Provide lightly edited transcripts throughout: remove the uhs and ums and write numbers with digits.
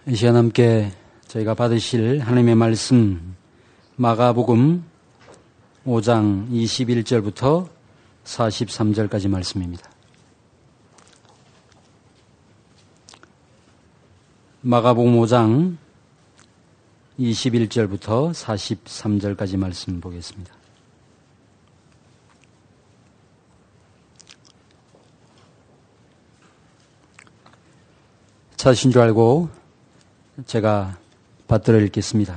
이 시간 함께 저희가 받으실 하나님의 말씀 마가복음 5장 21절부터 43절까지 말씀입니다. 마가복음 5장 21절부터 43절까지 말씀 보겠습니다. 찾으신 줄 알고 제가 받들어 읽겠습니다.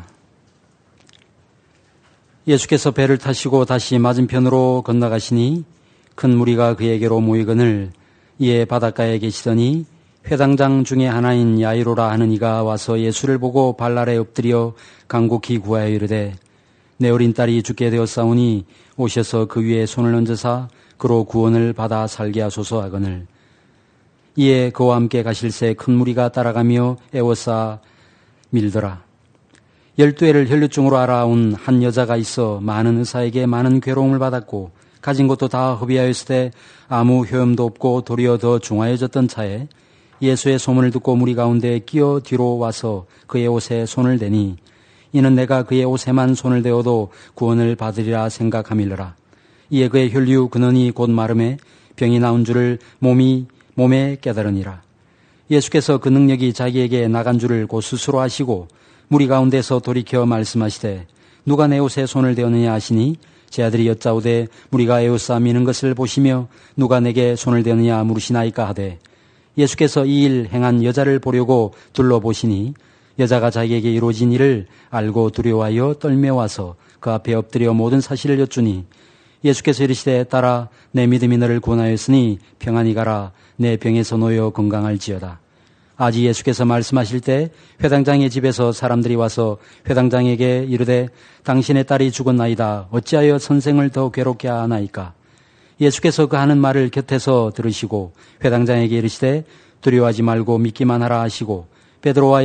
예수께서 배를 타시고 다시 맞은편으로 건너가시니 큰 무리가 그에게로 모이거늘 이에 바닷가에 계시더니 회당장 중에 하나인 야이로라 하는 이가 와서 예수를 보고 발 아래 엎드려 간곡히 구하여 이르되 내 어린 딸이 죽게 되었사오니 오셔서 그 위에 손을 얹으사 그로 구원을 받아 살게 하소서 하거늘 이에 그와 함께 가실새 큰 무리가 따라가며 애워싸 밀더라. 12해를 혈류증으로 알아온 한 여자가 있어 많은 의사에게 많은 괴로움을 받았고 가진 것도 다 허비하였을 때 아무 효험도 없고 도리어 더 중하여졌던 차에 예수의 소문을 듣고 무리 가운데 끼어 뒤로 와서 그의 옷에 손을 대니 이는 내가 그의 옷에만 손을 대어도 구원을 받으리라 생각함일러라. 이에 그의 혈류 근원이 곧 마름에 병이 나온 줄을 몸에 깨달으니라. 예수께서 그 능력이 자기에게 나간 줄을 곧 스스로 아시고 무리 가운데서 돌이켜 말씀하시되 누가 내 옷에 손을 대었느냐 하시니 제 아들이 여짜오되 무리가 에워싸 미는 것을 보시며 누가 내게 손을 대었느냐 물으시나이까 하되 예수께서 이 일 행한 여자를 보려고 둘러보시니 여자가 자기에게 이루어진 일을 알고 두려워하여 떨며 와서 그 앞에 엎드려 모든 사실을 여쭈니 예수께서 이르시되 딸아 내 믿음이 너를 구원하였으니 평안히 가라 내 병에서 놓여 건강할지어다. 아직 예수께서 말씀하실 때 회당장의 집에서 사람들이 와서 회당장에게 이르되 당신의 딸이 죽었나이다. 어찌하여 선생을 더 괴롭게 하나이까? 예수께서 그 하는 말을 곁에서 들으시고 회당장에게 이르시되 두려워하지 말고 믿기만 하라 하시고 베드로와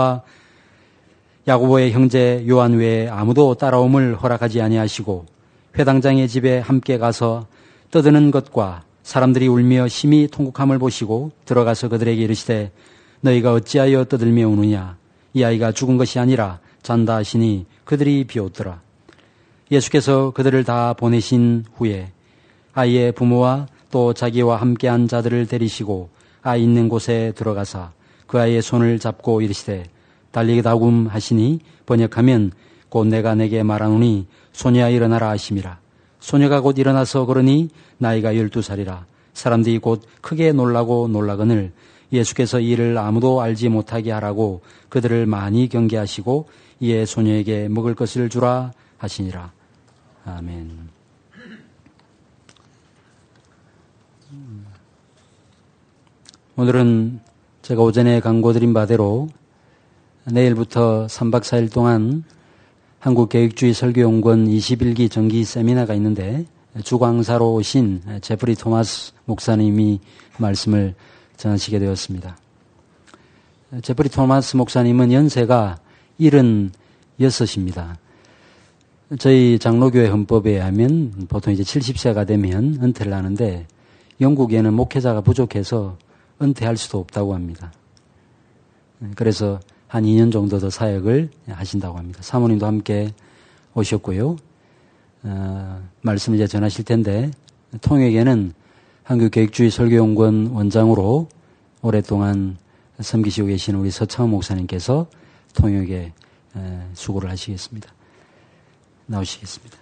야고보의 형제 요한 외에 아무도 따라옴을 허락하지 아니하시고 회당장의 집에 함께 가서 떠드는 것과 사람들이 울며 심히 통곡함을 보시고 들어가서 그들에게 이르시되 너희가 어찌하여 떠들며 우느냐? 이 아이가 죽은 것이 아니라 잔다 하시니 그들이 비웃더라. 예수께서 그들을 다 보내신 후에 아이의 부모와 또 자기와 함께한 자들을 데리시고 아이 있는 곳에 들어가사 그 아이의 손을 잡고 이르시되 달리다굼 하시니 번역하면 곧 내가 내게 말하노니 소녀야 일어나라 하심이라. 소녀가 곧 일어나서 걸으니 나이가 12살이라. 사람들이 곧 크게 놀라거늘 예수께서 이 일을 아무도 알지 못하게 하라고 그들을 많이 경계하시고 이에 소녀에게 먹을 것을 주라 하시니라. 아멘. 오늘은 제가 오전에 강고드린 바대로 내일부터 3박 4일 동안 한국계획주의 설교연구원 21기 정기 세미나가 있는데 주강사로 오신 제프리 토마스 목사님이 말씀을 전하시게 되었습니다. 제프리 토마스 목사님은 연세가 76입니다. 저희 장로교회 헌법에 의하면 보통 이제 70세가 되면 은퇴를 하는데 영국에는 목회자가 부족해서 은퇴할 수도 없다고 합니다. 그래서 한 2년 정도 더 사역을 하신다고 합니다. 사모님도 함께 오셨고요. 말씀을 이제 전하실 텐데 통역에는 한국계획주의 설교연구원 원장으로 오랫동안 섬기시고 계시는 우리 서창원 목사님께서 통역에 수고를 하시겠습니다. 나오시겠습니다.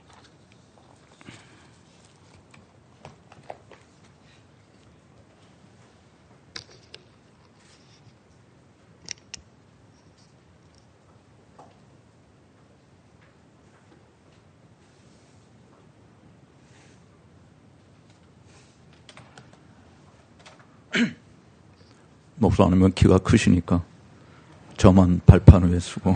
목사님은 키가 크시니까 저만 발판 위에 쓰고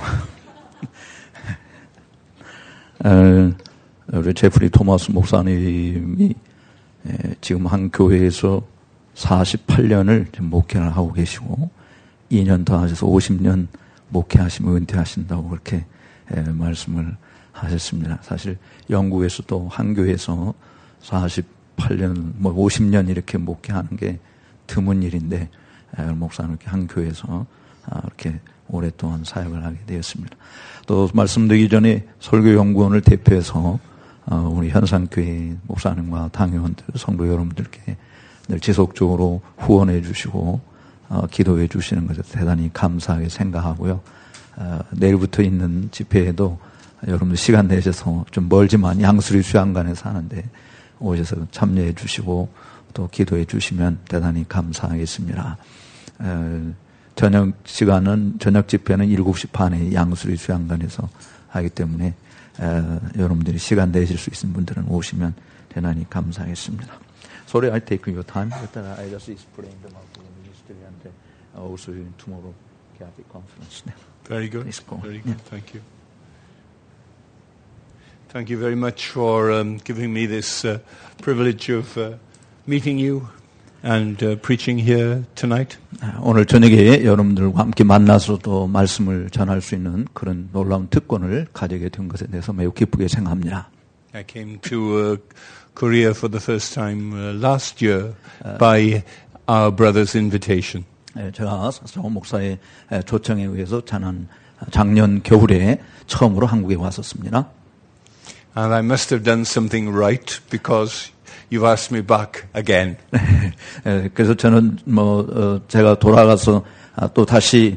우리 제프리 토마스 목사님이 지금 한 교회에서 48년을 목회를 하고 계시고 2년 더 하셔서 50년 목회하시면 은퇴하신다고 그렇게 말씀을 하셨습니다. 사실 영국에서도 한 교회에서 48년, 50년 이렇게 목회하는 게 드문 일인데 목사는 이렇게 한 교회에서 이렇게 오랫동안 사역을 하게 되었습니다. 또 말씀드리기 전에 설교연구원을 대표해서 우리 현상교회 목사님과 당회원들, 성도 여러분들께 늘 지속적으로 후원해 주시고 기도해 주시는 것에 대단히 감사하게 생각하고요. 내일부터 있는 집회에도 여러분들 시간 내셔서 좀 멀지만 양수리 수양관에서 하는데 오셔서 참여해 주시고 또 기도해 주시면 대단히 감사하겠습니다. 저녁 시간은 저녁 집회는 7시 반에 양수리 수양관에서 하기 때문에 여러분들이 시간 내실 수 있는 분들은 오시면 대단히 감사하겠습니다. Sorry, I take your time, but I just explain them out to the ministry and also tomorrow Catholic conference. Very good. Very good. Thank you. Thank you very much for giving me this privilege of meeting you and preaching here tonight. 오늘 저녁에 여러분들과 함께 만나서 또 말씀을 전할 수 있는 그런 놀라운 특권을 가지게 된 것에 대해서 매우 기쁘게 생각합니다. I came to Korea for the first time last year by our brother's invitation. 제가 정 목사의 초청에 의해서 작년 겨울에 처음으로 한국에 왔었습니다. And I must have done something right because you've asked me back again. 그래서 저는 제가 돌아가서 또 다시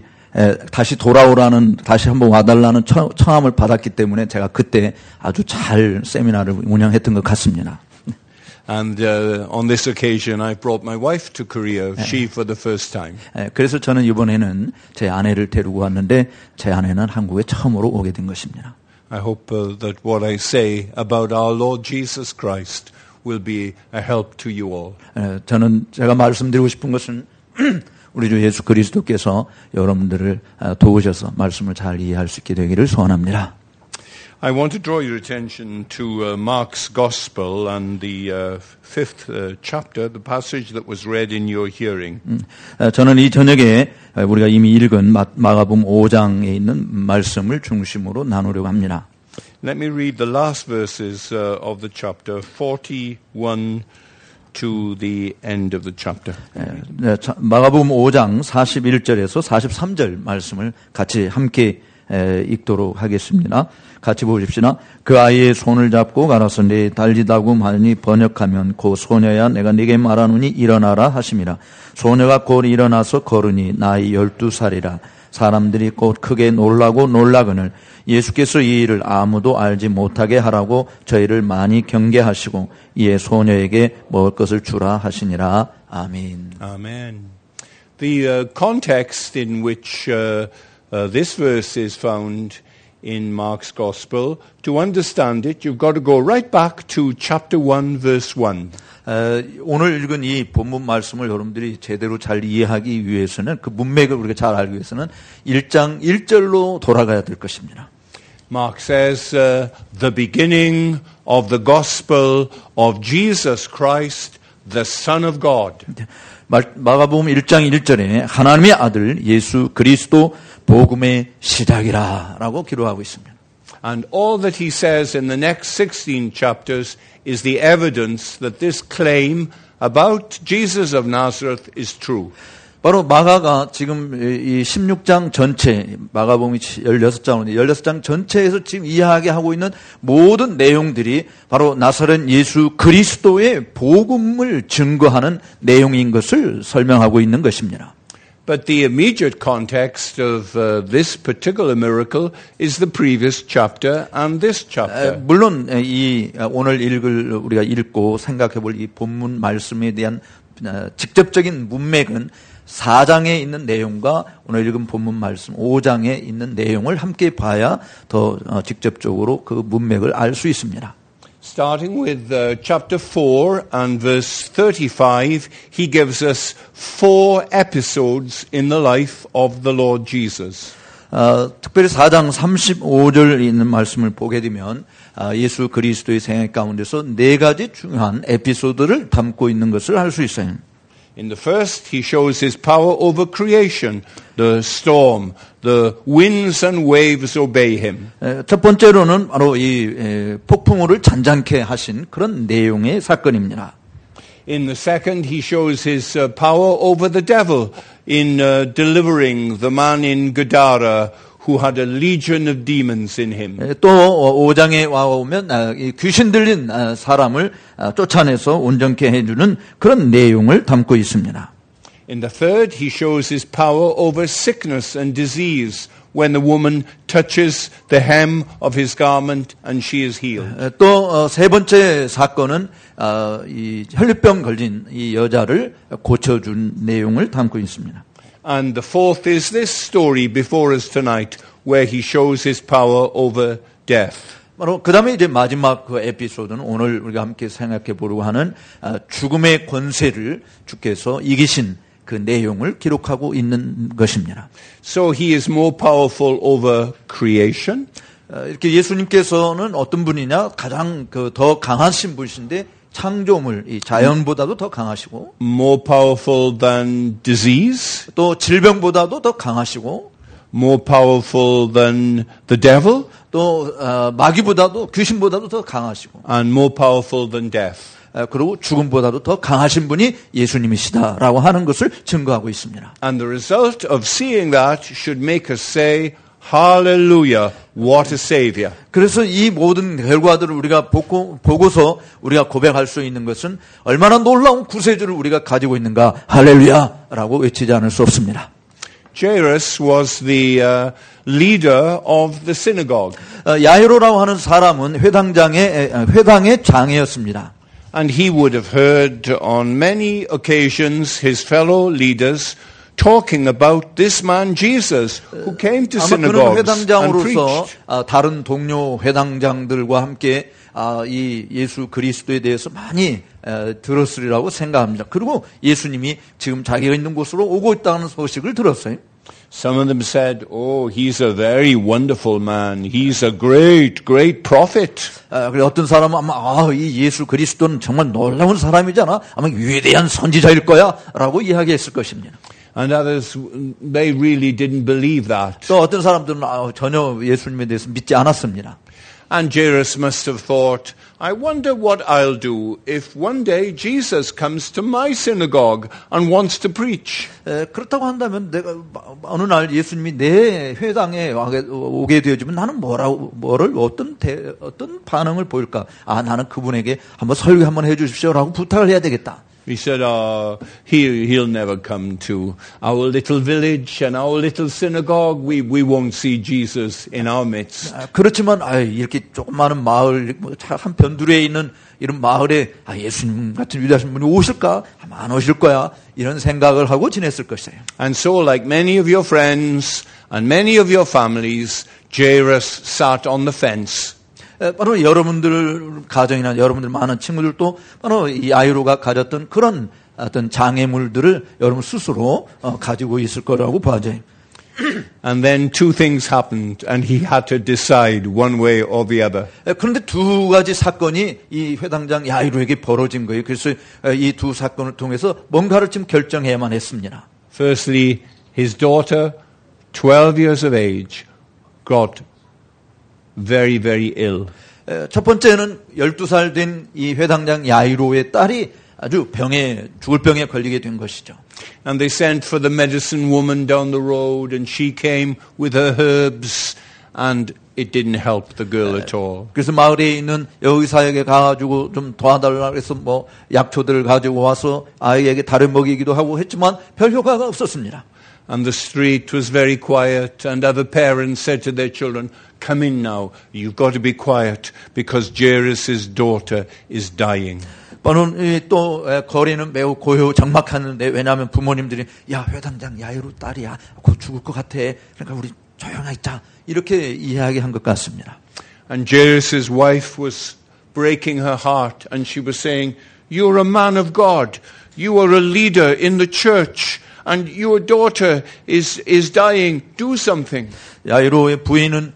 돌아오라는, 다시 한번 와달라는 청함을 받았기 때문에 제가 그때 아주 잘 세미나를 운영했던 것 같습니다. And on this occasion, I brought my wife to Korea, she for the first time. 그래서 저는 이번에는 제 아내를 데리고 왔는데 제 아내는 한국에 처음으로 오게 된 것입니다. I hope that what I say about our Lord Jesus Christ will be a help to you all. 저는 제가 말씀드리고 싶은 것은 우리 주 예수 그리스도께서 여러분들을 도우셔서 말씀을 잘 이해할 수 있게 되기를 소원합니다. I want to draw your attention to Mark's Gospel and the fifth chapter, the passage that was read in your hearing. 저는 이 저녁에 우리가 이미 읽은 마가복음 5장에 있는 말씀을 중심으로 나누려고 합니다. Let me read the last verses of the chapter, 41 to the end of the chapter. 마가복음 5장 41절에서 43절 말씀을 같이 함께 읽도록 하겠습니다. 같이 보십시다. 그 아이의 손을 잡고 가라서 네 달리다고 많이 번역하면 그 소녀야 내가 네게 말하노니 일어나라 하심이라. 소녀가 곧 일어나서 걸으니 나이 12살이라. 사람들이 곧 크게 놀라거늘 예수께서 이 일을 아무도 알지 못하게 하라고 저희를 많이 경계하시고 이에 소녀에게 먹을 것을 주라 하시니라. 아멘. Amen. The context in which this verse is found in Mark's Gospel, to understand it, you've got to go right back to chapter 1, verse 1. 오늘 읽은 이 본문 말씀을 여러분들이 제대로 잘 이해하기 위해서는 그 문맥을 우리가 잘 알기 위해서는 1장 1절로 돌아가야 될 것입니다. Mark says, the beginning of the gospel of Jesus Christ, the Son of God. 마가복음 1장 1절에 하나님의 아들 예수 그리스도 복음의 시작이라라고 기록하고 있습니다. And all that he says in the next 16 chapters is the evidence that this claim about Jesus of Nazareth is true. 바로 마가가 지금 이 16장 전체, 마가복음이 16장 전체에서 지금 이야기하게 하고 있는 모든 내용들이 바로 나사렛 예수 그리스도의 복음을 증거하는 내용인 것을 설명하고 있는 것입니다. But the immediate context of this particular miracle is the previous chapter and this chapter. 물론 이 오늘 우리가 읽고 생각해 볼 이 본문 말씀에 대한 직접적인 문맥은 4장에 있는 내용과 오늘 읽은 본문 말씀 5장에 있는 내용을 함께 봐야 더 직접적으로 그 문맥을 알 수 있습니다. Starting with chapter 4 and verse 35, he gives us 4 episodes in the life of the Lord Jesus. 특별히 4장 35절에 있는 말씀을 보게 되면 예수 그리스도의 생애 가운데서 4가지 중요한 에피소드를 담고 있는 것을 알 수 있어요. In the first, he shows his power over creation, the storm, the winds and waves obey him. 첫 번째로는 바로 이 폭풍우를 잔잔케 하신 그런 내용의 사건입니다. In the second, he shows his power over the devil in delivering the man in Gadara who had a legion of demons in him. 또 5장에 와오면 이 귀신 들린 사람을 쫓아내서 온전케 해주는 그런 내용을 담고 있습니다. In the third, he shows his power over sickness and disease when the woman touches the hem of his garment and she is healed. 또 세 번째 사건은 이 혈류병 걸린 이 여자를 고쳐준 내용을 담고 있습니다. And the fourth is this story before us tonight where he shows his power over death. 바로 그 다음에 이제 마지막 그 에피소드는 오늘 우리가 함께 생각해 보려고 하는 죽음의 권세를 주께서 이기신 그 내용을 기록하고 있는 것입니다. So he is more powerful over creation. 이렇게 예수님께서는 어떤 분이냐? 가장 더 강하신 분이신데 창조물, 이 자연보다도 더 강하시고, more powerful than disease, 또 질병보다도 더 강하시고, more powerful than the devil, 또 마귀보다도 귀신보다도 더 강하시고, and more powerful than death. 그리고 죽음보다도 더 강하신 분이 예수님이시다라고 하는 것을 증거하고 있습니다. And the result of seeing that should make us say, Hallelujah, what a Savior. 그래서 이 모든 결과들을 우리가 보고서 우리가 고백할 수 있는 것은 얼마나 놀라운 구세주를 우리가 가지고 있는가, 할렐루야라고 외치지 않을 수 없습니다. Jairus was the leader of the synagogue. 야이로라고 하는 사람은 회당의 장이었습니다. And he would have heard on many occasions his fellow leaders talking about this man Jesus who came to synagogues and preached. 다른 동료 회당장들과 함께 이 예수 그리스도에 대해서 많이 들었으리라고 생각합니다. 그리고 예수님이 지금 자기가 있는 곳으로 오고 있다는 소식을 들었어요. Some of them said, "Oh, he's a very wonderful man. He's a great, great prophet." 그리고 어떤 사람은 아마 이 예수 그리스도는 정말 놀라운 사람이잖아. 아마 위대한 선지자일 거야라고 이야기했을 것입니다. And others, they really didn't believe that. 또 어떤 사람들은 전혀 예수님에 대해서 믿지 않았습니다. And Jairus must have thought, I wonder what I'll do if one day Jesus comes to my synagogue and wants to preach. 그렇다고 한다면 내가 어느 날 예수님이 내 회당에 오게 되어지면 나는 어떤 반응을 보일까? 나는 그분에게 한번 설교 한번 해주십시오라고 부탁을 해야 되겠다. He said, he'll never come to our little village and our little synagogue. We won't see Jesus in our midst. 그렇지만 이렇게 조그마한 마을 한 변두리에 있는 이런 마을에 예수님 같은 위대하신 분이 오실까? 아마 안 오실 거야. 이런 생각을 하고 지냈을 것이에요. And so, like many of your friends and many of your families, Jairus sat on the fence. 바로 여러분들 가정이나 여러분들 많은 친구들도 바로 이 야이로가 가졌던 그런 어떤 장애물들을 여러분 스스로 가지고 있을 거라고 봐져요. And then two things happened, and he had to decide one way or the other. 그런데 두 가지 사건이 이 회당장 야이로에게 벌어진 거예요. 그래서 이 두 사건을 통해서 뭔가를 지금 결정해야만 했습니다. Firstly, his daughter, 12 years of age, got very, very ill. 첫 번째는 12살 된 이 회당장 야이로의 딸이 아주 죽을 병에 걸리게 된 것이죠. And they sent for the medicine woman down the road, and she came with her herbs, and it didn't help the girl at all. 그래서 마을에 있는 여의사에게 가가지고 좀 도와달라고 해서 약초들을 가지고 와서 아이에게 다려 먹이기도 하고 했지만 별 효과가 없었습니다. And the street was very quiet, and other parents said to their children, come in now, you've got to be quiet, because Jairus' daughter is dying. 또 거리는 매우 고요장막하는데 왜냐하면 부모님들이 회당장 야이로 딸이야 곧 죽을 것 같아 그러니까 우리 조용히 있자 이렇게 이야기한 것 같습니다. And Jairus' wife was breaking her heart, and she was saying, you're a man of God, you are a leader in the church, and your daughter is dying, do something. 야이로의 부인은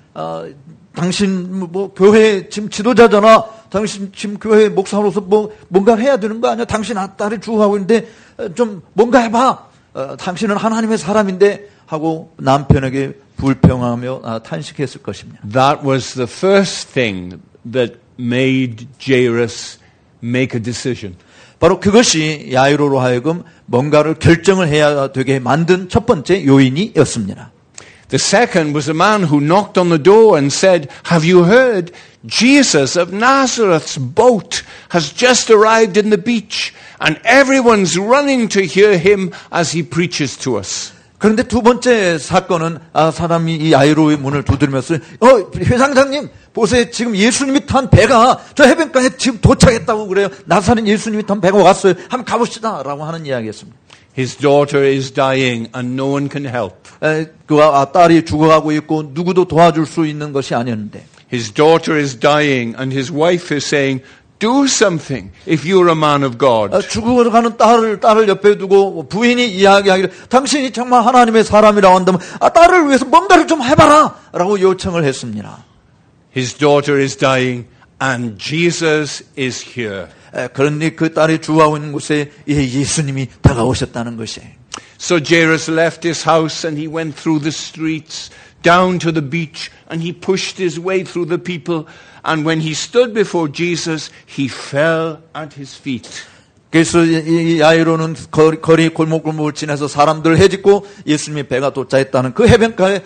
당신 교회 지금 지도자잖아. 당신 지금 교회 목사로서 뭔가 해야 되는 거 아니야? 당신 딸이 죽어가고 있는데 좀 뭔가 해봐. 당신은 하나님의 사람인데 하고 남편에게 불평하며 탄식했을 것입니다. That was the first thing that made Jairus make a decision. 바로 그것이 야이로로 하여금 뭔가를 결정을 해야 되게 만든 첫 번째 요인이었습니다. The second was a man who knocked on the door and said, "Have you heard? Jesus of Nazareth's boat has just arrived in the beach, and everyone's running to hear him as he preaches to us." 그런데 두 번째 사건은 사람이 이 야이로의 문을 두드리면서 회장장님 보세요. 지금 예수님이 탄 배가 저 해변가에 지금 도착했다고 그래요. 나사렛 예수님이 탄 배가 왔어요. 한번 가봅시다 라고 하는 이야기였습니다. His daughter is dying and no one can help. 그와 딸이 죽어가고 있고 누구도 도와줄 수 있는 것이 아니었는데 His daughter is dying and his wife is saying, "Do something if you're a man of God." 죽어가는 딸을 옆에 두고 부인이 이야기하기를 당신이 정말 하나님의 사람이라고 한다면 딸을 위해서 뭔가를 좀 해봐라 라고 요청을 했습니다. His daughter is dying and Jesus is here. 그런데 그 딸이 죽어가고 있는 곳에 예수님이 다가오셨다는 것이. So Jairus left his house and he went through the streets down to the beach and he pushed his way through the people. And when he stood before Jesus, he fell at his feet. 그래서 이 야이로는 거리 골목골목을 지나서 사람들을 헤집고 예수님의 배가 도착했다는 그 해변가에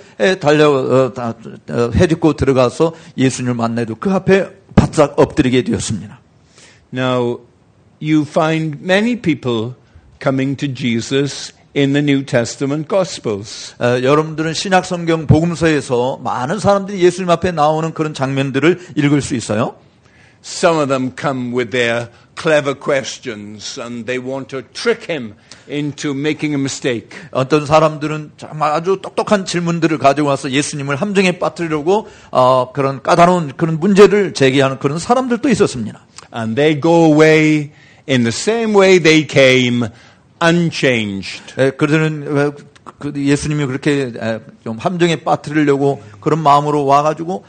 헤집고 들어가서 예수님을 만나도 그 앞에 바짝 엎드리게 되었습니다. Now, you find many people coming to Jesus in the New Testament Gospels. 여러분들은 신약 성경 복음서에서 많은 사람들이 예수님 앞에 나오는 그런 장면들을 읽을 수 있어요. Some of them come with their clever questions and they want to trick him into making a mistake. 어떤 사람들은 정말 아주 똑똑한 질문들을 가지고 와서 예수님을 함정에 빠뜨리려고 그런 까다로운 그런 문제를 제기하는 그런 사람들도 있었습니다. And they go away in the same way they came, unchanged. 그들은 예수님이 그렇게 좀 함정에 빠뜨리려고 그런 마음으로 와가지고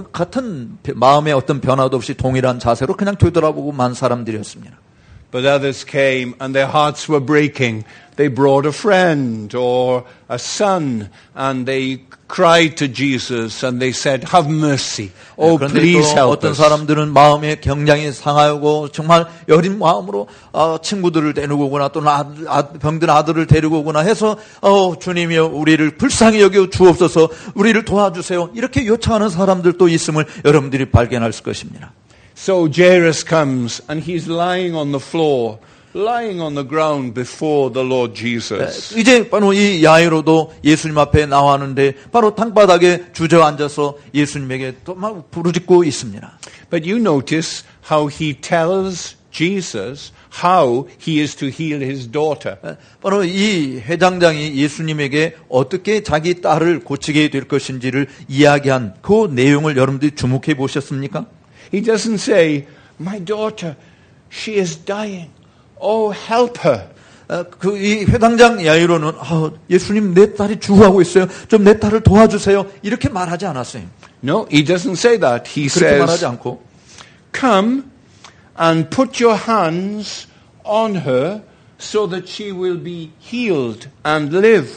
같은 마음의 어떤 변화도 없이 동일한 자세로 그냥 되돌아보고만 사람들이었습니다. But others came and their hearts were breaking. They brought a friend or a son and they cried to Jesus and they said, "Have mercy. Oh, please help 어떤 us." 사람들은 마음에 굉장히 상하고 정말 여린 마음으로 친구들을 데리고 오거나 또는 병든 아들을 데리고 오거나 해서 주님이여 우리를 불쌍히 여겨 주옵소서 우리를 도와주세요. 이렇게 요청하는 사람들도 있음을 여러분들이 발견할 것입니다. So Jairus comes and he's lying on the floor, lying on the ground before the Lord Jesus. 이제 바로 이 야이로도 예수님 앞에 나왔는데 바로 땅바닥에 주저앉아서 예수님에게 또 막 부르짖고 있습니다. But you notice how he tells Jesus how he is to heal his daughter. 바로 이 회장장이 예수님에게 어떻게 자기 딸을 고치게 될 것인지를 이야기한 그 내용을 여러분들이 주목해 보셨습니까? He doesn't say, "My daughter, she is dying. Oh, help her." 이 회당장 야이로는 예수님 내 딸이 죽어가고 있어요. 좀 내 딸을 도와주세요. 이렇게 말하지 않았어요. No, he doesn't say that. He 그렇게 말하지 says, 않고 "Come and put your hands on her so that she will be healed and live."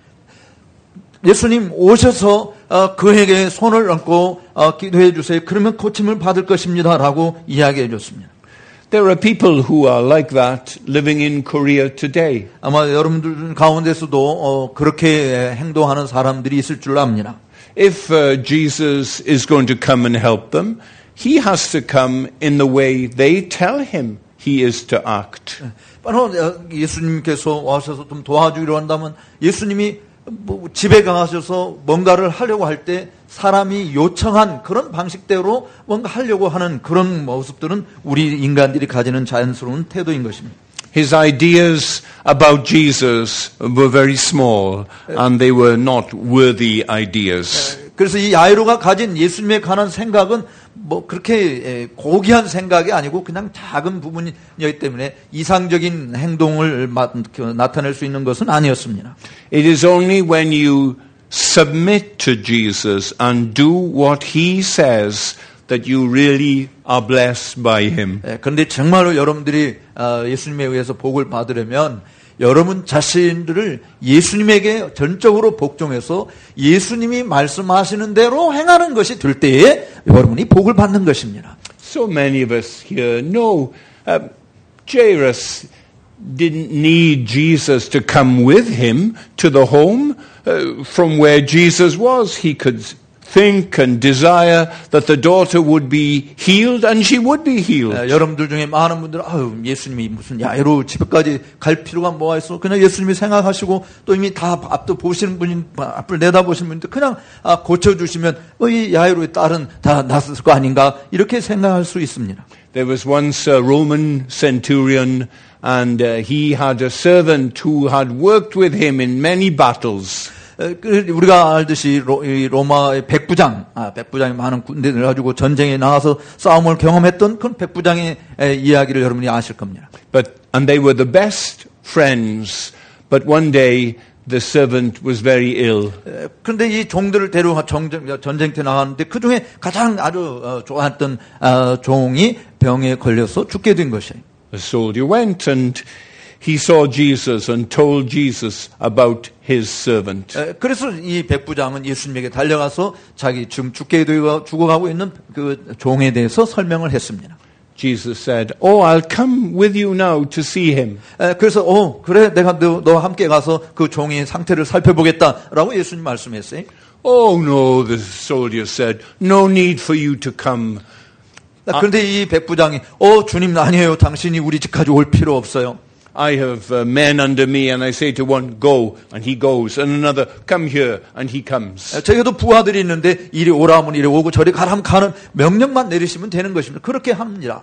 예수님 오셔서 그에게 손을 얹고 기도해 주세요. 그러면 고침을 받을 것입니다. 라고 이야기해 줬습니다. There are people who are like that living in Korea today. 아마 여러분들 가운데서도 그렇게 행동하는 사람들이 있을 줄 압니다. If Jesus is going to come and help them, he has to come in the way they tell him he is to act. 바로 예수님께서 와셔서 좀 도와주기로 한다면 예수님이 집에 가셔서 뭔가를 하려고 할 때 사람이 요청한 그런 방식대로 뭔가 하려고 하는 그런 모습들은 우리 인간들이 가지는 자연스러운 태도인 것입니다. His ideas about Jesus were very small and they were not worthy ideas. 그래서 이 야이로가 가진 예수님에 관한 생각은 그렇게 고귀한 생각이 아니고 그냥 작은 부분이었기 때문에 이상적인 행동을 나타낼 수 있는 것은 아니었습니다. It is only when you submit to Jesus and do what he says that you really are blessed by him. 그런데 정말로 여러분들이 예수님에 의해서 복을 받으려면 여러분 자신들을 예수님에게 전적으로 복종해서 예수님이 말씀하시는 대로 행하는 것이 될 때에 여러분이 복을 받는 것입니다. So many of us here know Jairus didn't need Jesus to come with him to the home from where Jesus was. He could think and desire that the daughter would be healed, and she would be healed. 여러분들 중에 많은 분들은 예수님이 무슨 야이로 집에까지 갈 필요가 뭐가 있어? 그냥 예수님이 생각하시고 또 이미 다 앞도 보시는 분이 앞을 내다보시는 분들 그냥 고쳐주시면 이 야이로의 딸은 다 낫을 거 아닌가 이렇게 생각할 수 있습니다. There was once a Roman centurion, and he had a servant who had worked with him in many battles. 우리가 알듯이 로마의 백부장이 많은 군대를 가지고 전쟁에 나가서 싸움을 경험했던 그런 백부장의 이야기를 여러분이 아실 겁니다. And they were the best friends, but one day the servant was very ill. 그런데 이 종들을 데려가 전쟁터에 나갔는데 그 중에 가장 아주 좋아했던 종이 병에 걸려서 죽게 된 것이에요. The soldier went and he saw Jesus and told Jesus about his servant. 그래서 이 백부장은 예수님에게 달려가서 자기 지금 죽어가고 있는 그 종에 대해서 설명을 했습니다. Jesus said, "Oh, I'll come with you now to see him." 그래서 그래 내가 너 함께 가서 그 종의 상태를 살펴보겠다라고 예수님 말씀했어요. Oh no, the soldier said, "No need for you to come." 그런데 이 백부장이 주님 아니에요. 당신이 우리 집까지 올 필요 없어요. I have men under me, and I say to one, go, and he goes, and another, come here, and he comes. 저에게도 부하들이 있는데 이리 오라 하면 이리 오고 저리 가라 하면 가는 명령만 내리시면 되는 것입니다. 그렇게 합니다.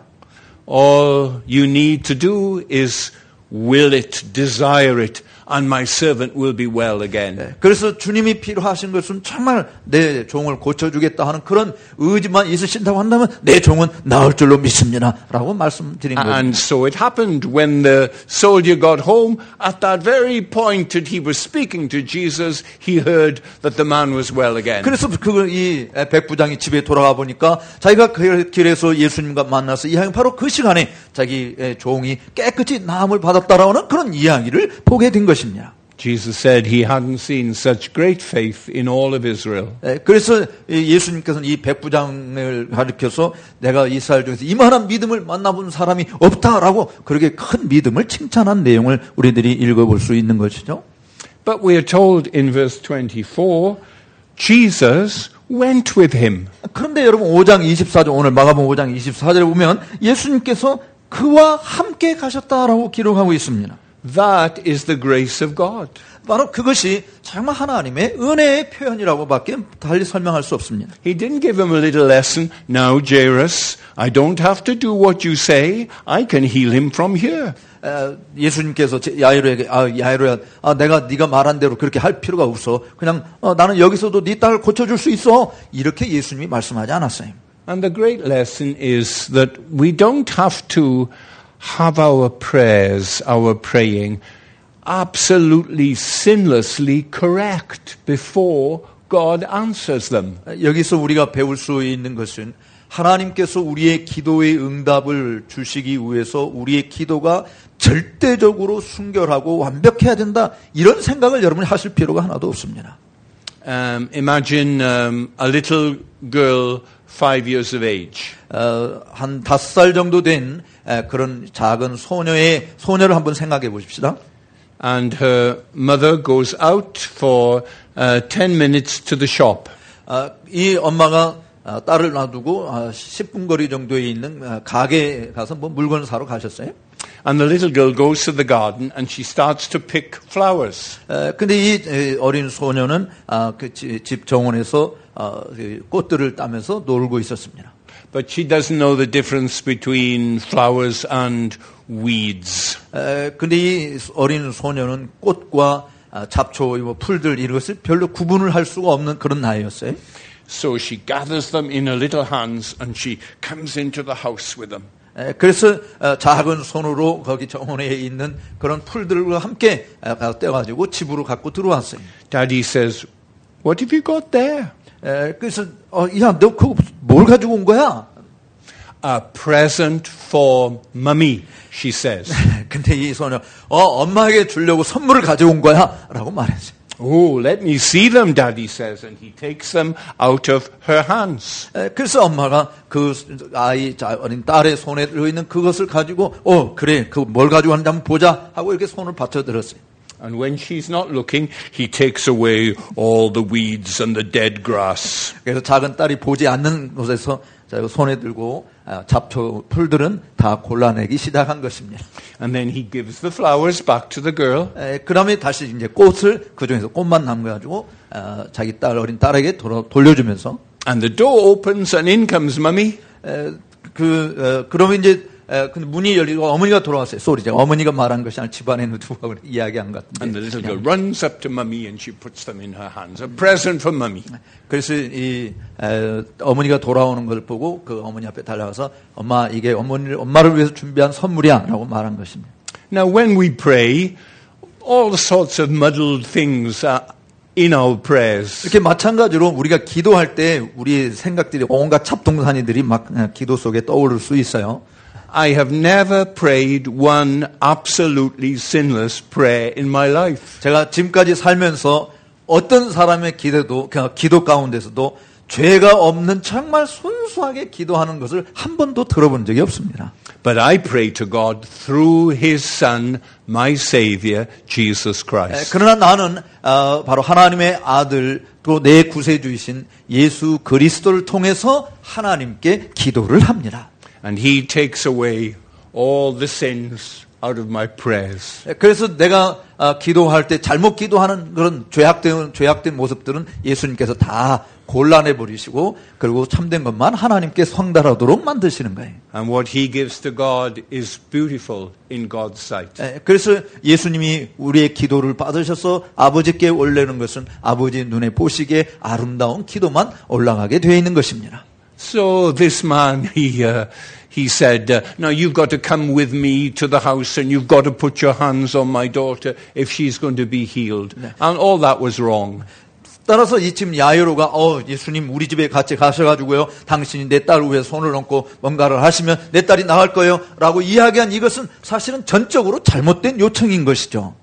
All you need to do is will it, desire it, and my servant will be well again. 그래서 주님이 필요하신 것은 정말 내 종을 고쳐주겠다 하는 그런 의지만 있으신다고 한다면 내 종은 나을 줄로 믿습니다. 라고 말씀드린 겁니다. And so it happened when the soldier got home. At that very point that he was speaking to Jesus, he heard that the man was well again. 그래서 이 백부장이 집에 돌아가 보니까 자기가 길에서 예수님과 만나서 이야기 바로 그 시간에 자기 종이 깨끗이 나음을 받았다라는 그런 이야기를 보게 된 것입니다. Jesus said he hadn't seen such great faith in all of Israel. 그래서 예수님께서는 이 백부장을 가리켜서 내가 이스라엘 중에서 이만한 믿음을 만나본 사람이 없다라고 그렇게 큰 믿음을 칭찬한 내용을 우리들이 읽어볼 수 있는 것이죠. But we are told in verse 24, Jesus went with him. 그런데 여러분 5장 24절 오늘 마가복음 5장 24절에 보면 예수님께서 그와 함께 가셨다라고 기록하고 있습니다. That is the grace of God. 바로 그것이 정말 하나님의 은혜의 표현이라고밖에 달리 설명할 수 없습니다. He didn't give him a little lesson. Now, Jairus, I don't have to do what you say. I can heal him from here. 예수님께서 야이로에게 야이로야, 내가 네가 말한 대로 그렇게 할 필요가 없어. 그냥 나는 여기서도 네 딸을 고쳐줄 수 있어. 이렇게 예수님이 말씀하지 않았어요. And the great lesson is that we don't have to have our prayers, our praying, absolutely sinlessly correct before God answers them. 여기서 우리가 배울 수 있는 것은 하나님께서 우리의 기도의 응답을 주시기 위해서 우리의 기도가 절대적으로 순결하고 완벽해야 된다. 이런 생각을 여러분이 하실 필요가 하나도 없습니다. Imagine a little girl 5 years of age. 한 5살 정도 된 그런 작은 소녀를 한번 생각해 보십시다. And her mother goes out for 10 minutes to the shop. 이 엄마가 딸을 놔두고 10분 거리 정도에 있는 가게에 가서 뭐 물건을 사러 가셨어요. And the little girl goes to the garden and she starts to pick flowers. 근데 이 어린 소녀는 그 집 정원에서 꽃들을 따면서 놀고 있었습니다. But she doesn't know the difference between flowers and weeds. 근데 이 어린 소녀는 꽃과 잡초, 풀들 이것을 별로 구분을 할 수가 없는 그런 나이였어요. So she gathers them in her little hands and she comes into the house with them. 그래서 작은 손으로 거기 정원에 있는 그런 풀들과 함께 떼가지고 집으로 갖고 들어왔어요. Daddy says, "What have you got there?" 그래서 야, 너 그거 뭘 가지고 온 거야? A present for mommy, she says. 근데 이 소녀 엄마에게 주려고 선물을 가져온 거야라고 말했어요. Oh, let me see them, Daddy says, and he takes them out of her hands. 그래서 엄마가 그 아이 어린 딸의 손에 들어있는 그것을 가지고 그래 그 뭘 가지고 하는지 한번 보자 하고 이렇게 손을 받쳐들었어요. And when she's not looking, he takes away all the weeds and the dead grass. 그래서 작은 딸이 보지 않는 곳에서 손에 들고 잡초 풀들은 다 골라내기 시작한 것입니다. And then he gives the flowers back to the girl. 그다음에 다시 이제 꽃을 그 중에서 꽃만 남겨가지고 자기 어린 딸에게 돌려주면서. And the door opens and in comes Mummy. 그러면 이제 근데 문이 열리고 어머니가 돌아왔어요. 소리죠. 어머니가 말한 것이 아니라 집안에 누구하고 이야기한 것 같은데. And the little girl runs up to Mummy and she puts them in her hands. A present for Mummy. 그래서 이 어머니가 돌아오는 걸 보고 그 어머니 앞에 달려가서 엄마 이게 엄마를 위해서 준비한 선물이야라고 말한 것입니다. Now when we pray, all sorts of muddled things are in our prayers. 이렇게 마찬가지로 우리가 기도할 때 우리 생각들이 온갖 잡동사니들이 막 기도 속에 떠오를 수 있어요. I have never prayed one absolutely sinless prayer in my life. 제가 지금까지 살면서 어떤 사람의 기도 가운데서도 죄가 없는 정말 순수하게 기도하는 것을 한 번도 들어본 적이 없습니다. But I pray to God through His Son, my Savior, Jesus Christ. 그러나 나는 바로 하나님의 아들 또 내 구세주이신 예수 그리스도를 통해서 하나님께 기도를 합니다. And He takes away all the sins out of my prayers. 그래서 내가 기도할 때 잘못 기도하는 그런 죄악된 모습들은 예수님께서 다 골라내 버리시고 그리고 참된 것만 하나님께 성달하도록 만드시는 거예요. And what He gives to God is beautiful in God's sight. 그래서 예수님이 우리의 기도를 받으셔서 아버지께 올리는 것은 아버지 눈에 보시기에 아름다운 기도만 올라가게 되어 있는 것입니다. So this man, he said, now you've got to come with me to the house and you've got to put your hands on my daughter if she's going to be healed. 네. And all that was wrong. 따라서 이쯤 야이로가 예수님 우리 집에 같이 가셔가지고요 당신이 내 딸 위에 손을 얹고 뭔가를 하시면 내 딸이 나을 거예요 라고 이야기한 이것은 사실은 전적으로 잘못된 요청인 것이죠.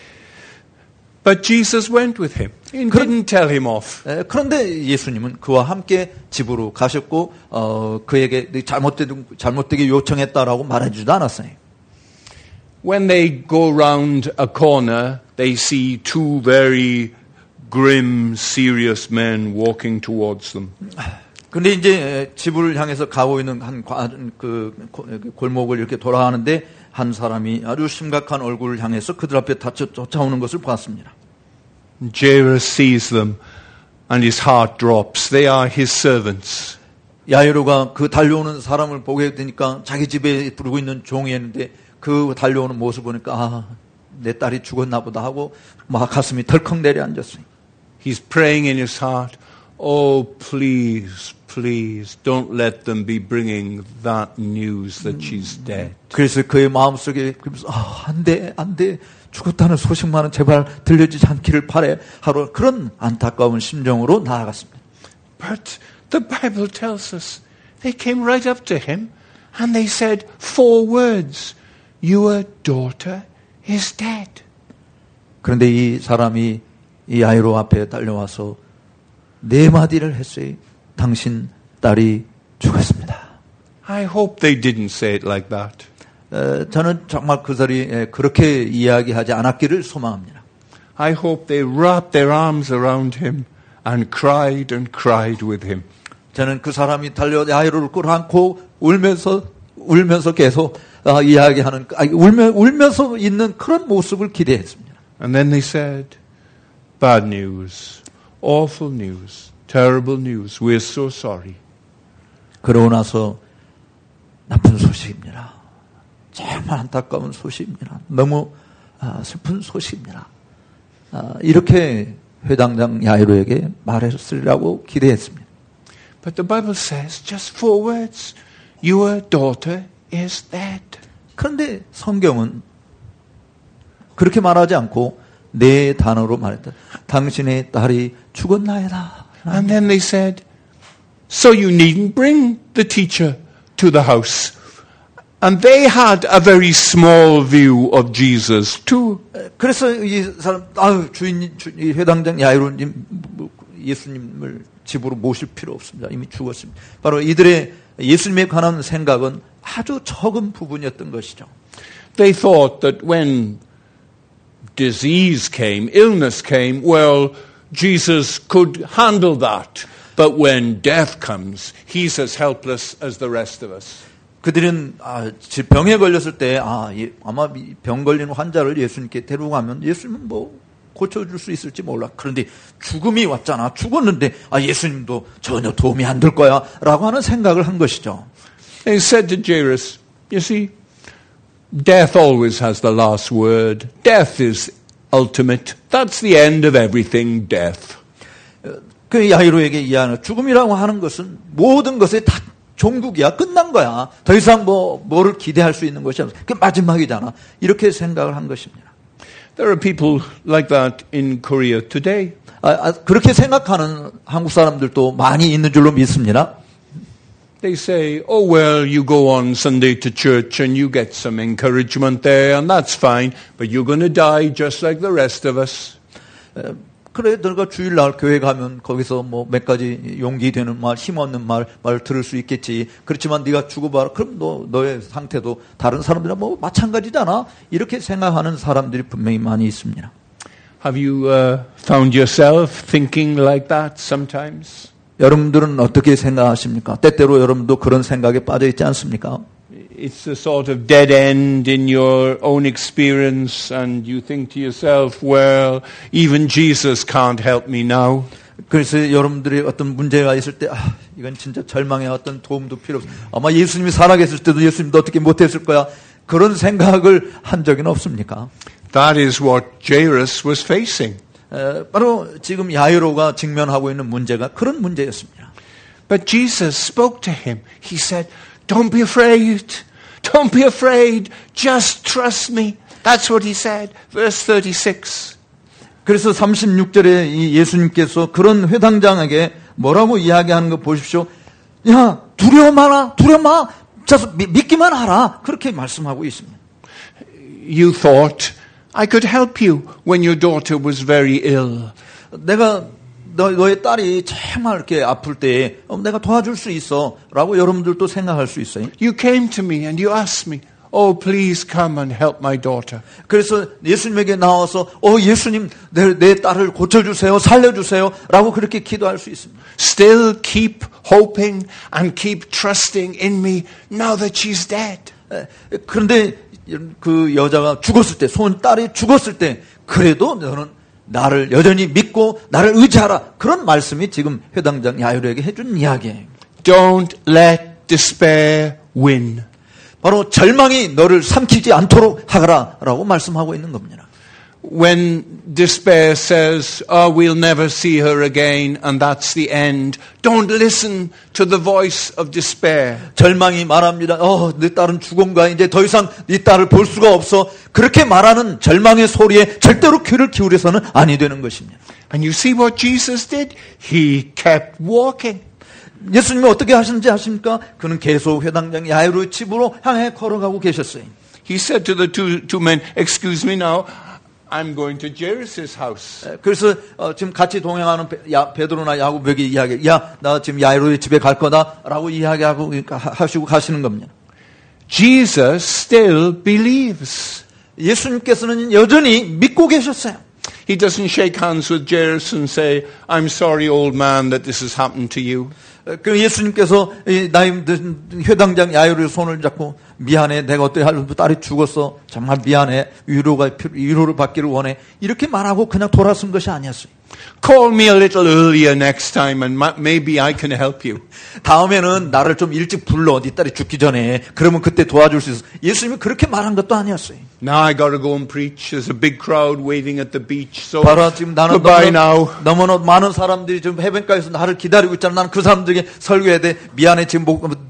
But Jesus went with him. He didn't tell him off. 그런데 예수님은 그와 함께 집으로 가셨고 그에게 잘못되게 요청했다라고 말해주지도 않았어요. When they go round a corner, they see two very grim, serious men walking towards them. 근데 이제 집을 향해서 가고 있는 골목을 이렇게 돌아가는데 한 사람이 아주 심각한 얼굴을 향해서 그들 앞에 쫓아오는 것을 봤습니다. Jairus sees them and his heart drops. They are his servants. 야이로가 그 달려오는 사람을 보게 되니까 자기 집에 부르고 있는 종이었는데 그 달려오는 모습 보니까 내 딸이 죽었나 보다 하고 막 가슴이 덜컥 내려앉았어요. He's praying in his heart, oh please, please don't let them be bringing that news that she's dead. 그래서 그의 마음속에 안 돼. 죽었다는 소식만은 제발 들려지지 않기를 바래 하루 그런 안타까운 심정으로 나아갔습니다. But the Bible tells us they came right up to him and they said 4 words. Your daughter is dead. 그런데 이 사람이 이 아이로 앞에 달려와서 4마디를 했어요. 당신 딸이 죽었습니다. I hope they didn't say it like that. 저는 정말 그들이 그렇게 이야기하지 않았기를 소망합니다. I hope they wrapped their arms around him and cried with him. 저는 그 사람이 달려 아이를 끌어안고 울면서 계속 이야기하는 울면서 있는 그런 모습을 기대했습니다. And then they said, bad news, awful news, terrible news. We're so sorry. 그러고 나서 나쁜 소식입니다. 정말 안타까운 소식입니다. 너무 슬픈 소식입니다. 이렇게 회당장 야이로에게 말했으리라고 기대했습니다. But the Bible says just 4 words. Your daughter is dead. 그런데 성경은 그렇게 말하지 않고 4 단어로 말했다. 당신의 딸이 죽었나이다. And then they said, so you needn't bring the teacher to the house. And they had a very small view of Jesus too. 그래서 이 사람, 이 회당장 야이로님, 예수님을 집으로 모실 필요 없습니다. 이미 죽었습니다. 바로 이들의 예수님에 관한 생각은 아주 적은 부분이었던 것이죠. They thought that when disease came, illness came, well, Jesus could handle that. But when death comes, he's as helpless as the rest of us. 그들은 병에 걸렸을 때 아마 병 걸린 환자를 예수님께 데리고 가면 예수님은 뭐 고쳐줄 수 있을지 몰라. 그런데 죽음이 왔잖아. 죽었는데 예수님도 전혀 도움이 안 될 거야 라고 하는 생각을 한 것이죠. They said to Jairus, you see, death always has the last word. Death is ultimate. That's the end of everything, death. 그 야이로에게 이해하는 죽음이라고 하는 것은 모든 것의 다 종국이야. 끝난 거야. 더 이상 뭐를 기대할 수 있는 것이 없어. 그게 마지막이잖아. 이렇게 생각을 한 것입니다. There are people like that in Korea today. 그렇게 생각하는 한국 사람들도 많이 있는 줄로 믿습니다. They say, oh, well, you go on Sunday to church and you get some encouragement there and that's fine, but you're going to die just like the rest of us. 그래, 너가 주일날 교회 가면 거기서 뭐 몇 가지 용기 되는 말, 힘없는 말 들을 수 있겠지. 그렇지만 네가 죽어봐라. 그럼 너의 상태도 다른 사람들이랑 뭐 마찬가지잖아. 이렇게 생각하는 사람들이 분명히 많이 있습니다. Have you found yourself thinking like that sometimes? 여러분들은 어떻게 생각하십니까? 때때로 여러분도 그런 생각에 빠져 있지 않습니까? It's a sort of dead end in your own experience and you think to yourself, well, even Jesus can't help me now. 그래서 여러분들이 어떤 문제가 있을 때 이건 진짜 절망의 어떤 도움도 필요 없어. 아마 예수님이 살아계실 때도 예수님도 어떻게 못했을 거야. 그런 생각을 한 적은 없습니까? That is what Jairus was facing. 바로 지금 야이로가 직면하고 있는 문제가 그런 문제였습니다. But Jesus spoke to him. He said, don't be afraid. Don't be afraid. Just trust me. That's what he said. Verse 36. 그래서 36절에 이 예수님께서 그런 회당장에게 뭐라고 이야기하는 거 보십시오. 야, 두려워 마. 자서 믿기만 하라. 그렇게 말씀하고 있습니다. You thought I could help you when your daughter was very ill. 내가 너의 딸이 정말 이렇게 아플 때 내가 도와줄 수 있어 라고 여러분들도 생각할 수 있어요. You came to me and you asked me, oh, please come and help my daughter. 그래서 예수님에게 나와서 예수님 내 딸을 고쳐주세요. 살려주세요. 라고 그렇게 기도할 수 있습니다. Still keep hoping and keep trusting in me now that she's dead. 그런데 그 여자가 죽었을 때, 딸이 죽었을 때 그래도 너는 나를 여전히 믿고 나를 의지하라. 그런 말씀이 지금 회당장 야이로에게 해준 이야기예요. Don't let despair win. 바로 절망이 너를 삼키지 않도록 하라라고 말씀하고 있는 겁니다. When despair says, oh, we'll never see her again and that's the end, don't listen to the voice of despair. 절망이 말합니다. 네 딸은 죽은 거야. 이제 더 이상 네 딸을 볼 수가 없어. 그렇게 말하는 절망의 소리에 절대로 귀를 기울여서는 아니 되는 것입니다. And you see what Jesus did? He kept walking. 예수님이 어떻게 하시는지 아십니까? 그는 계속 회당장 야이로의 집으로 향해 걸어가고 계셨어요. He said to the two men, excuse me now, I'm going to Jairus' house. 그래서 지금 같이 동행하는 베드로나 야고보에게 이야기, 나 지금 야이로의 집에 갈 거다라고 이야기하고 하시고 가시는 겁니다. Jesus still believes. 예수님께서는 여전히 믿고 계셨어요. He doesn't shake hands with Jairus and say, I'm sorry, old man, that this has happened to you. 그 예수님께서 나이 든 회당장 야이로의 손을 잡고 미안해, 내가 어떻게 하려고 딸이 죽었어, 정말 미안해, 위로를 받기를 원해, 이렇게 말하고 그냥 돌아선 것이 아니었어요. Call me a little earlier next time and maybe I can help you. 다음에는 나를 좀 일찍 불러, 네 딸이 죽기 전에. 그러면 그때 도와줄 수 있어. 예수님이 그렇게 말한 것도 아니었어요. Now I got to go and preach. There's a big crowd waiting at the beach. So 바로 지금 나는 goodbye now. 너무나 많은 사람들이 지금 해변가에서 나를 기다리고 있잖아. 나는 그 사람들에게 설교해야 돼. 미안해, 지금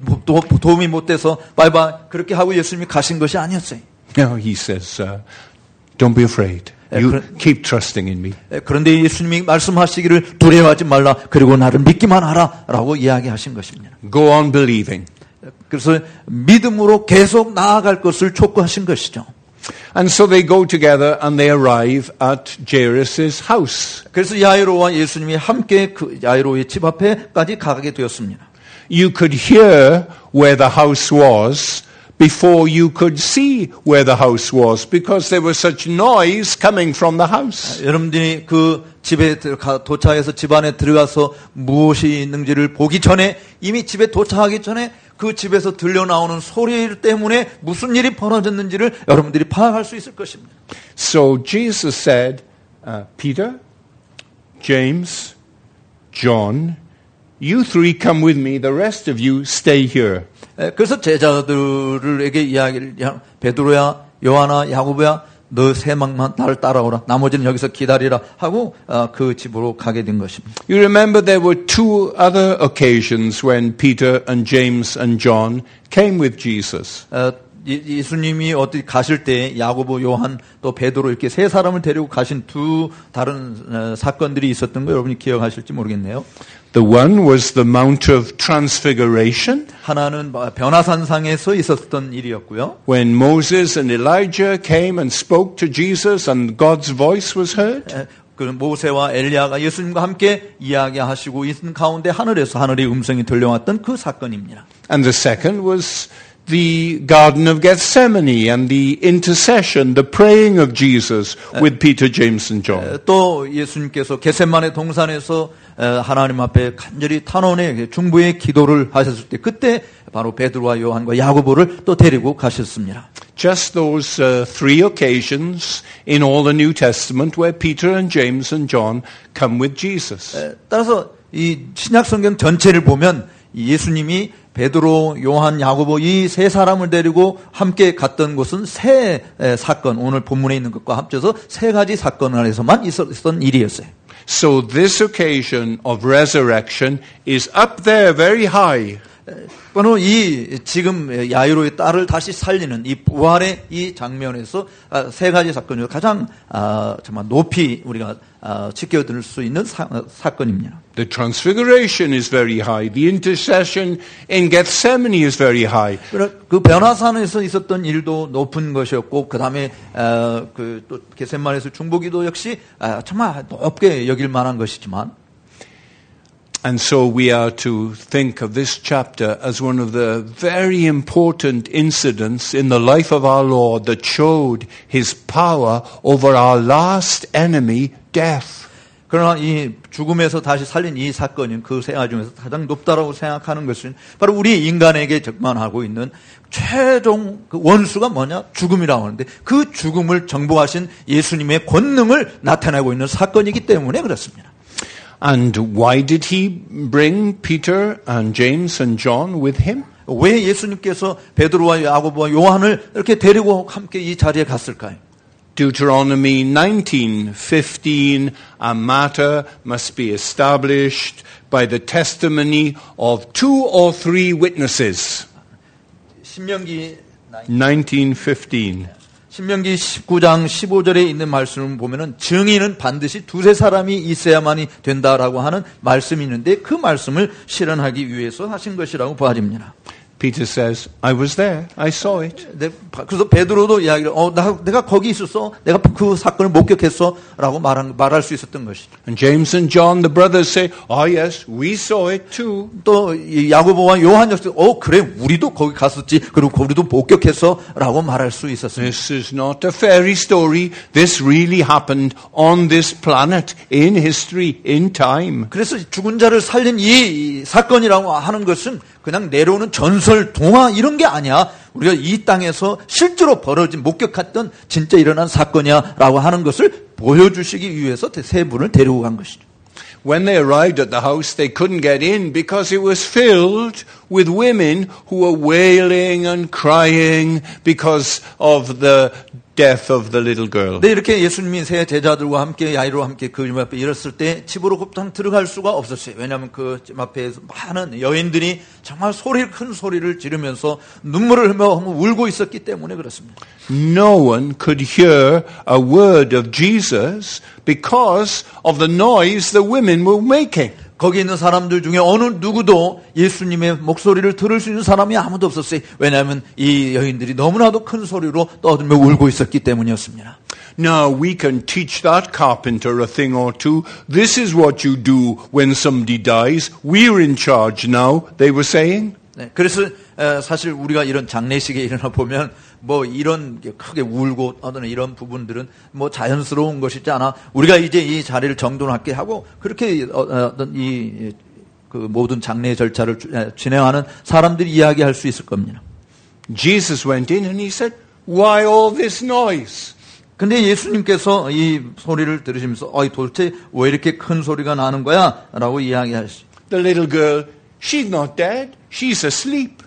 도움이 못 돼서 바이바이. 그렇게 하고 예수님이 가신 것이 아니었어요. No, he says, don't be afraid. You keep trusting in me. 그런데 예수님이 말씀하시기를 두려워하지 말라. 그리고 나를 믿기만 하라. 라고 이야기하신 것입니다. Go on believing. 그래서 믿음으로 계속 나아갈 것을 촉구하신 것이죠. And so they go together and they arrive at Jairus' house. 그래서 야이로와 예수님이 함께 그 야이로의 집 앞에까지 가게 되었습니다. You could hear where the house was before you could see where the house was because there was such noise coming from the house. 여러분들이 그 집에 도착해서 집 안에 들어가서 무엇이 있는지를 보기 전에 이미 집에 도착하기 전에 그 집에서 들려나오는 소리 때문에 무슨 일이 벌어졌는지를 여러분들이 파악할 수 있을 것입니다. So Jesus said, Peter, James, John, you three come with me, the rest of you stay here. 그래서 제자들에게 이야기를 베드로야, 요한아, 야고보야, 너 세 명만 나를 따라오라. 나머지는 여기서 기다리라 하고 그 집으로 가게 된 것입니다. You remember there were two other occasions when Peter and James and John came with Jesus. 예수님이 어디 가실 때 야고보, 요한, 또 베드로 이렇게 세 사람을 데리고 가신 두 다른 사건들이 있었던 거 여러분이 기억하실지 모르겠네요. The one was the Mount of Transfiguration. 하나는 변화산상에서 있었던 일이었고요. When Moses and Elijah came and spoke to Jesus and God's voice was heard. 그 모세와 엘리야가 예수님과 함께 이야기하시고 있는 가운데 하늘에서 하늘의 음성이 들려왔던 그 사건입니다. And the second was the Garden of Gethsemane and the intercession, the praying of Jesus with Peter, James and John. 또 예수님께서 겟세마네 동산에서 하나님 앞에 간절히 탄원의 중보의 기도를 하셨을 때 그때 바로 베드로와 요한과 야고보를 또 데리고 가셨습니다. Just those three occasions in all the New Testament where Peter and James and John come with Jesus. 따라서 이 신약 성경 전체를 보면 예수님이 베드로, 요한, 야고보 이 세 사람을 데리고 함께 갔던 곳은 세 사건, 오늘 본문에 있는 것과 합쳐서 세 가지 사건 안에서만 있었던 일이었어요. So this occasion of resurrection is up there very high. 바로 이 지금 야이로의 딸을 다시 살리는 이 부활의 이 장면에서 세 가지 사건이 가장 정말 높이 우리가 지켜들 수 있는 사건입니다. The transfiguration is very high. The intercession in Gethsemane is very high. 그 변화산에서 있었던 일도 높은 것이었고 그 다음에 그 또 겟세마네에서 중보기도 역시 정말 높게 여길 만한 것이지만. And so we are to think of this chapter as one of the very important incidents in the life of our Lord that showed His power over our last enemy, death. 그러나 이 죽음에서 다시 살린 이 사건은 그 세 가지 중에서 가장 높다라고 생각하는 것은 바로 우리 인간에게 적만하고 있는 최종 그 원수가 뭐냐? 죽음이라고 하는데 그 죽음을 정복하신 예수님의 권능을 나타내고 있는 사건이기 때문에 그렇습니다. And why did he bring Peter and James and John with him? 왜 예수님께서 베드로와 야고보와 요한을 이렇게 데리고 함께 이 자리에 갔을까요? Deuteronomy 19:15, a matter must be established by the testimony of 2 or 3 witnesses. 신명기 19:15. 신명기 19장 15절에 있는 말씀을 보면은 증인은 반드시 2-3사람이 있어야만이 된다라고 하는 말씀이 있는데 그 말씀을 실현하기 위해서 하신 것이라고 보아집니다. Peter says, I was there. I saw it. 그래서 베드로도 이야기를 내가 거기 있었어. 내가 그 사건을 목격했어라고 말할 수 있었던 것이죠. And James and John, the brothers, say, oh yes, we saw it too. 또 야고보와 요한 역시 그래 우리도 거기 갔었지. 그리고 우리도 목격했어라고 말할 수 있었습니다. This is not a fairy story. This really happened on this planet, in history, in time. 그래서 죽은 자를 살린 이 사건이라고 하는 것은 그냥 내려오는 전설, 동화 이런 게 아니야. 우리가 이 땅에서 실제로 벌어진 목격했던 진짜 일어난 사건이야라고 하는 것을 보여주시기 위해서 세 분을 데리고 간 것이죠. When they arrived at the house, they couldn't get in because it was filled with women who were wailing and crying because of the death of the little girl. 네, 이렇게 예수님이 세 제자들과 함께 야이로와 함께 그 집 앞에 이랬을 때 집으로 급당 들어갈 수가 없었어요. 왜냐하면 그 집 앞에 많은 여인들이 정말 큰 소리를 지르면서 눈물을 흘며 울고 있었기 때문에 그렇습니다. No one could hear a word of Jesus because of the noise the women were making. 거기 있는 사람들 중에 어느 누구도 예수님의 목소리를 들을 수 있는 사람이 아무도 없었어요. 왜냐하면 이 여인들이 너무나도 큰 소리로 떠들며 울고 있었기 때문이었습니다. Now we can teach that carpenter a thing or two. This is what you do when somebody dies. We're in charge now, they were saying. 네, 그래서 사실 우리가 이런 장례식에 일어나 보면 뭐 이런 크게 울고 떠드는 이런 부분들은 뭐 자연스러운 것이지 않아. 우리가 이제 이 자리를 정돈하게 하고 그렇게 어떤 그 모든 장례 절차를 진행하는 사람들이 이야기할 수 있을 겁니다. Jesus went in and he said, "Why all this noise?" 근데 예수님께서 이 소리를 들으시면서 도대체 왜 이렇게 큰 소리가 나는 거야? 라고 이야기하시죠. The little girl, she's not dead. She's asleep.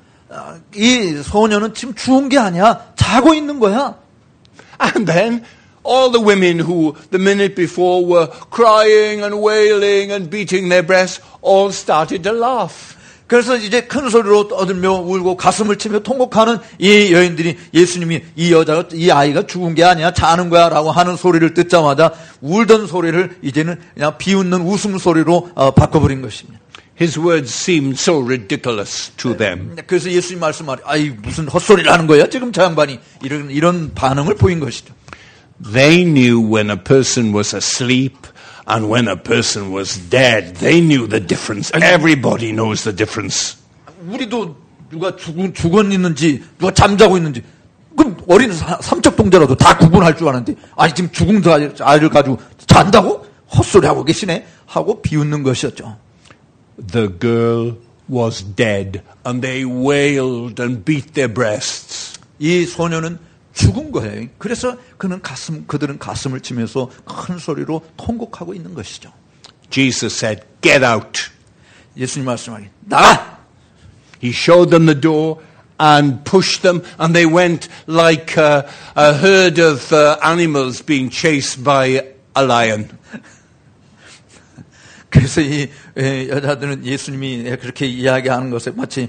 이 소녀는 지금 죽은 게 아니야. 자고 있는 거야. And then all the women who the minute before were crying and wailing and beating their breasts all started to laugh. 그래서 이제 큰 소리로 떠들며 울고 가슴을 치며 통곡하는 이 여인들이 예수님이 이 아이가 죽은 게 아니야. 자는 거야. 라고 하는 소리를 듣자마자 울던 소리를 이제는 그냥 비웃는 웃음소리로 바꿔버린 것입니다. His words seemed so ridiculous to them. 그래서 예수님 말씀하리, 무슨 헛소리를 하는 거야? 지금 저 양반이 이런 반응을 보인 것이죠. They knew when a person was asleep and when a person was dead. They knew the difference. Everybody knows the difference. 우리도 누가 죽었는지 누가 잠자고 있는지 그럼 어린 삼척 동자라도 다 구분할 줄 아는데 지금 죽은 아이를 가지고 잔다고? 헛소리하고 계시네? 하고 비웃는 것이었죠. The girl was dead and they wailed and beat their breasts. 이 소녀는 죽은 거예요. 그래서 그들은 가슴을 치면서 큰 소리로 통곡하고 있는 것이죠. Jesus said, "Get out." 예수님 말씀하기, 나가! He showed them the door and pushed them and they went like a herd of animals being chased by a lion. 그래서 이 여자들은 예수님이 그렇게 이야기하는 것에 마치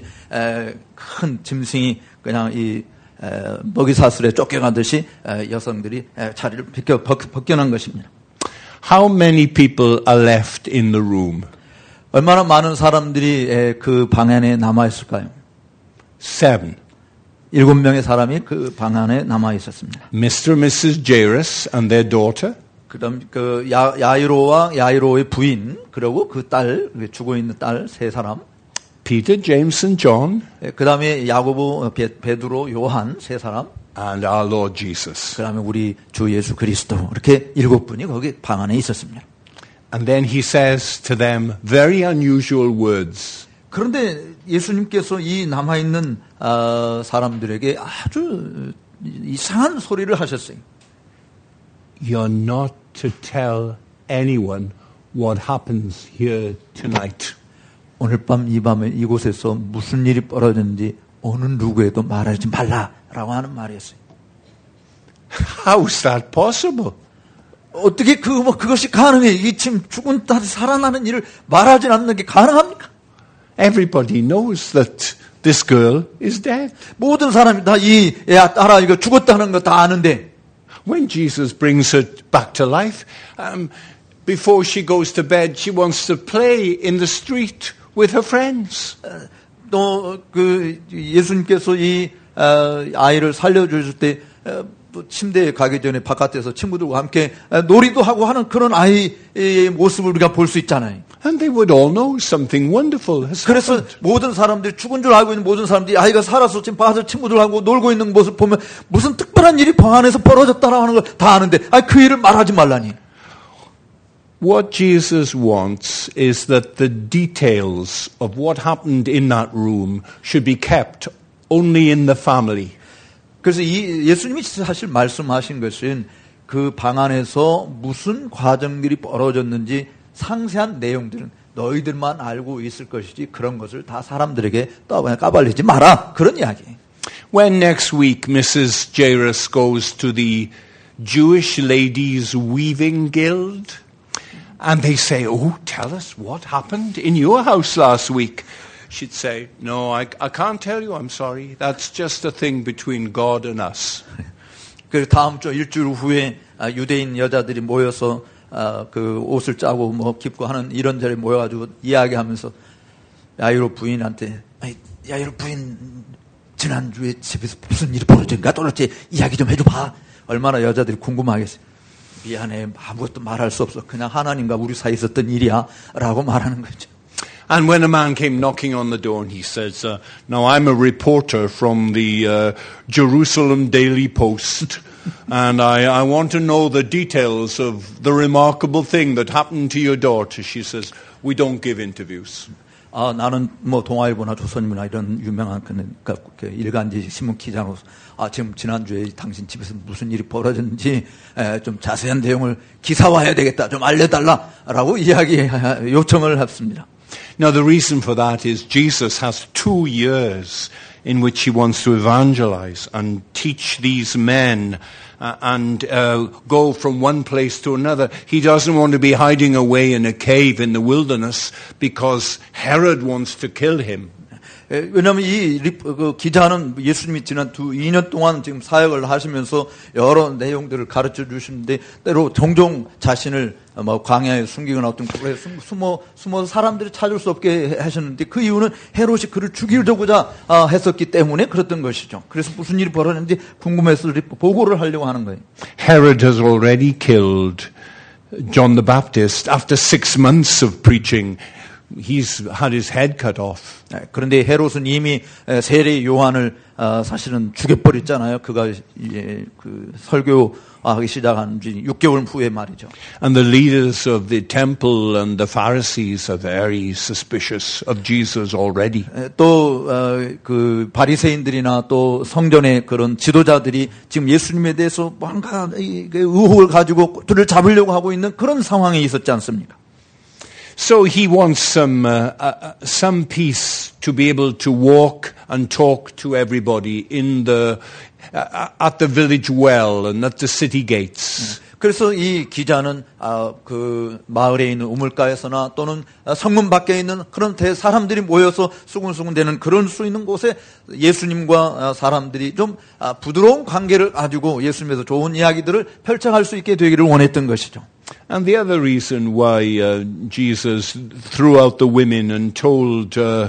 큰 짐승이 그냥 이 먹이사슬에 쫓겨가듯이 여성들이 자리를 벗겨난 것입니다. How many people are left in the room? 얼마나 많은 사람들이 그 방 안에 남아 있을까요? 7. 7명의 사람이 그 방 안에 남아 있었습니다. Mr. and Mrs. Jairus and their daughter. 그다음 그 야이로와 야이로의 부인 그리고 그 딸 죽어 있는 딸 3사람. Peter, James, and John. 그다음에 야고보, 베드로, 요한 3사람. And our Lord Jesus. 그다음에 우리 주 예수 그리스도 이렇게 7분이 거기 방 안에 있었습니다. And then he says to them very unusual words. 그런데 예수님께서 이 남아 있는 사람들에게 아주 이상한 소리를 하셨어요. You're not to tell anyone what happens here tonight. 오늘 밤 이 밤에 이곳에서 무슨 일이 벌어졌는지 어느 누구에도 말하지 말라라고 하는 말이었어요. How is that possible? 어떻게 그것이 가능해? 이 지금 죽은 딸이 살아나는 일을 말하지 않는 게 가능합니까? Everybody knows that this girl is dead. 모든 사람이 다 이 딸아이가 죽었다는 거 다 아는데. When Jesus brings her back to life, before she goes to bed, she wants to play in the street with her friends. 또 예수님께서 이 아이를 살려주실 때 침대에 가기 전에 바깥에서 친구들과 함께 놀이도 하고 하는 그런 아이의 모습을 우리가 볼 수 있잖아요. And they would all know something wonderful has 그래서 happened. 모든 사람들이 죽은 줄 알고 있는 모든 사람들이 아이가 살아서 지금 봐서 친구들하고 놀고 있는 모습 보면 무슨 특별한 일이 방 안에서 벌어졌다라고 하는 걸 다 아는데 그 일을 말하지 말라니. What Jesus wants is that the details of what happened in that room should be kept only in the family. 그래서 예수님이 사실 말씀하신 것은 그 방 안에서 무슨 과정들이 벌어졌는지 상세한 내용들은 너희들만 알고 있을 것이지 그런 것을 다 사람들에게 까발리지 마라. 그런 이야기. When next week Mrs. Jairus goes to the Jewish Ladies Weaving Guild and they say, "Oh, tell us what happened in your house last week." She'd say, "No, I can't tell you. I'm sorry. That's just a thing between God and us." 그 다음 주 일주일 후에 유대인 여자들이 모여서 그 옷을 짜고 뭐 깁고 하는 이런 자리에 모여가지고 이야기하면서 야이로 부인한테 야이로 부인 지난주에 집에서 무슨 일이 벌어진가 도대체 이야기 좀 해줘봐. 얼마나 여자들이 궁금하겠어요. 미안해, 아무것도 말할 수 없어. 그냥 하나님과 우리 사이에 있었던 일이야 라고 말하는 거죠. And when a man came knocking on the door and he says, now I'm a reporter from the Jerusalem Daily Post and I want to know the details of the remarkable thing that happened to your daughter. She says, we don't give interviews. 나는 뭐 동아일보나 조선일보나 이런 유명한 그 일간지 신문 기자로서 지금 지난주에 당신 집에서 무슨 일이 벌어졌는지 좀 자세한 내용을 기사화해야 되겠다. 좀 알려달라라고 요청을 했습니다. Now the reason for that is Jesus has 2 years in which he wants to evangelize and teach these men and go from one place to another. He doesn't want to be hiding away in a cave in the wilderness because Herod wants to kill him. 왜냐하면 그 기자는 예수님이 지난 2년 동안 지금 사역을 하시면서 여러 내용들을 가르쳐 주시는데 때로 종종 자신을 광야에 숨기거나 어떤 곳에 숨어서 사람들이 찾을 수 없게 하셨는데 그 이유는 헤롯이 그를 죽이려고자 했었기 때문에 그랬던 것이죠. 그래서 무슨 일이 벌어졌는지 궁금해서 보고를 하려고 하는 거예요. Herod has already killed John the Baptist after 6 months of preaching. He's had his head cut off. 그런데 헤롯은 이미 세례 요한을 사실은 죽여버렸잖아요. 그가 그 설교하기 시작한 지 6개월 후에 말이죠. And the leaders of the temple and the Pharisees are very suspicious of Jesus already. 또 그 바리새인들이나 또 성전의 그런 지도자들이 지금 예수님에 대해서 뭔가 의혹을 가지고 그를 잡으려고 하고 있는 그런 상황에 있었지 않습니까? So he wants some peace to be able to walk and talk to everybody in at the village well and at the city gates. 그래서 이 기자는 그 마을에 있는 우물가에서나 또는 성문 밖에 있는 그런 사람들이 모여서 수군수군대는 그런 수 있는 곳에 예수님과 사람들이 좀 부드러운 관계를 가지고 예수님에서 좋은 이야기들을 펼쳐갈 수 있게 되기를 원했던 것이죠. And the other reason why Jesus threw out the women and told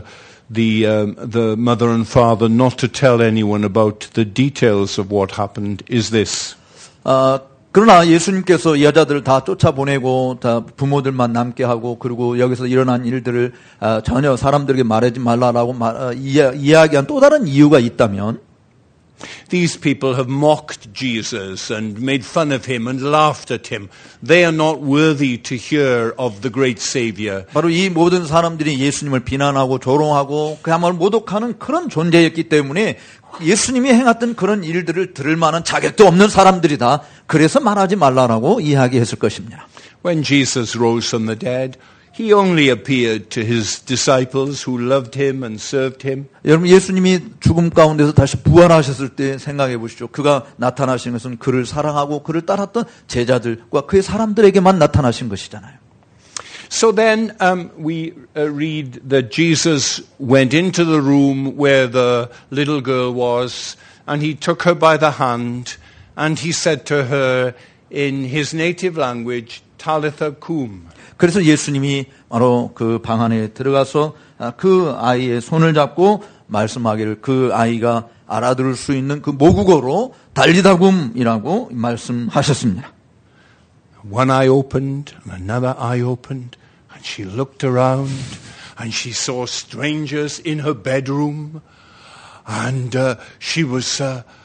the mother and father not to tell anyone about the details of what happened is this. 그러나 예수님께서 여자들을 다 쫓아보내고 다 부모들만 남게 하고 그리고 여기서 일어난 일들을 전혀 사람들에게 말하지 말라라고 이야기한 또 다른 이유가 있다면 These people have mocked Jesus and made fun of him and laughed at him. They are not worthy to hear of the great Savior. 바로 이 모든 사람들이 예수님을 비난하고 조롱하고 그야말로 모독하는 그런 존재였기 때문에 예수님이 행했던 그런 일들을 들을 만한 자격도 없는 사람들이다. 그래서 말하지 말라라고 이야기했을 것입니다. When Jesus rose from the dead, He only appeared to his disciples who loved him and served him. 여러분 예수님이 죽음 가운데서 다시 부활하셨을 때 생각해 보시죠. 그가 나타나신 것은 그를 사랑하고 그를 따랐던 제자들과 그의 사람들에게만 나타나신 것이잖아요. So then we read that Jesus went into the room where the little girl was and he took her by the hand and he said to her in his native language, Talitha kum. 그래서 예수님이 바로 그 방 안에 들어가서 그 아이의 손을 잡고 말씀하기를 그 아이가 알아들을 수 있는 그 모국어로 달리다굼이라고 말씀하셨습니다. One eye opened and another eye opened and she looked around and she saw strangers in her bedroom and she was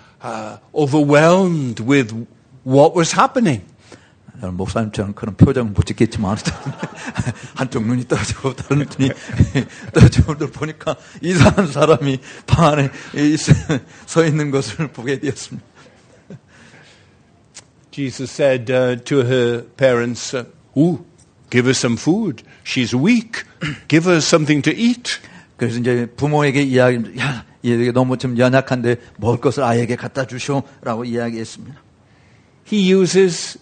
overwhelmed with what was happening. 목사님처럼 그런 표정은 못 짓겠지만 한쪽 눈이 떠지고 다른 눈이 떠지고 보니까 이상한 사람이 방 안에 서 있는 것을 보게 되었습니다. Jesus said to her parents, give her some food. She's weak. Give her something to eat. 그래서 이제 부모에게 얘가 너무 좀 연약한데 먹을 것을 아이에게 갖다 주시오라고 이야기했습니다. He uses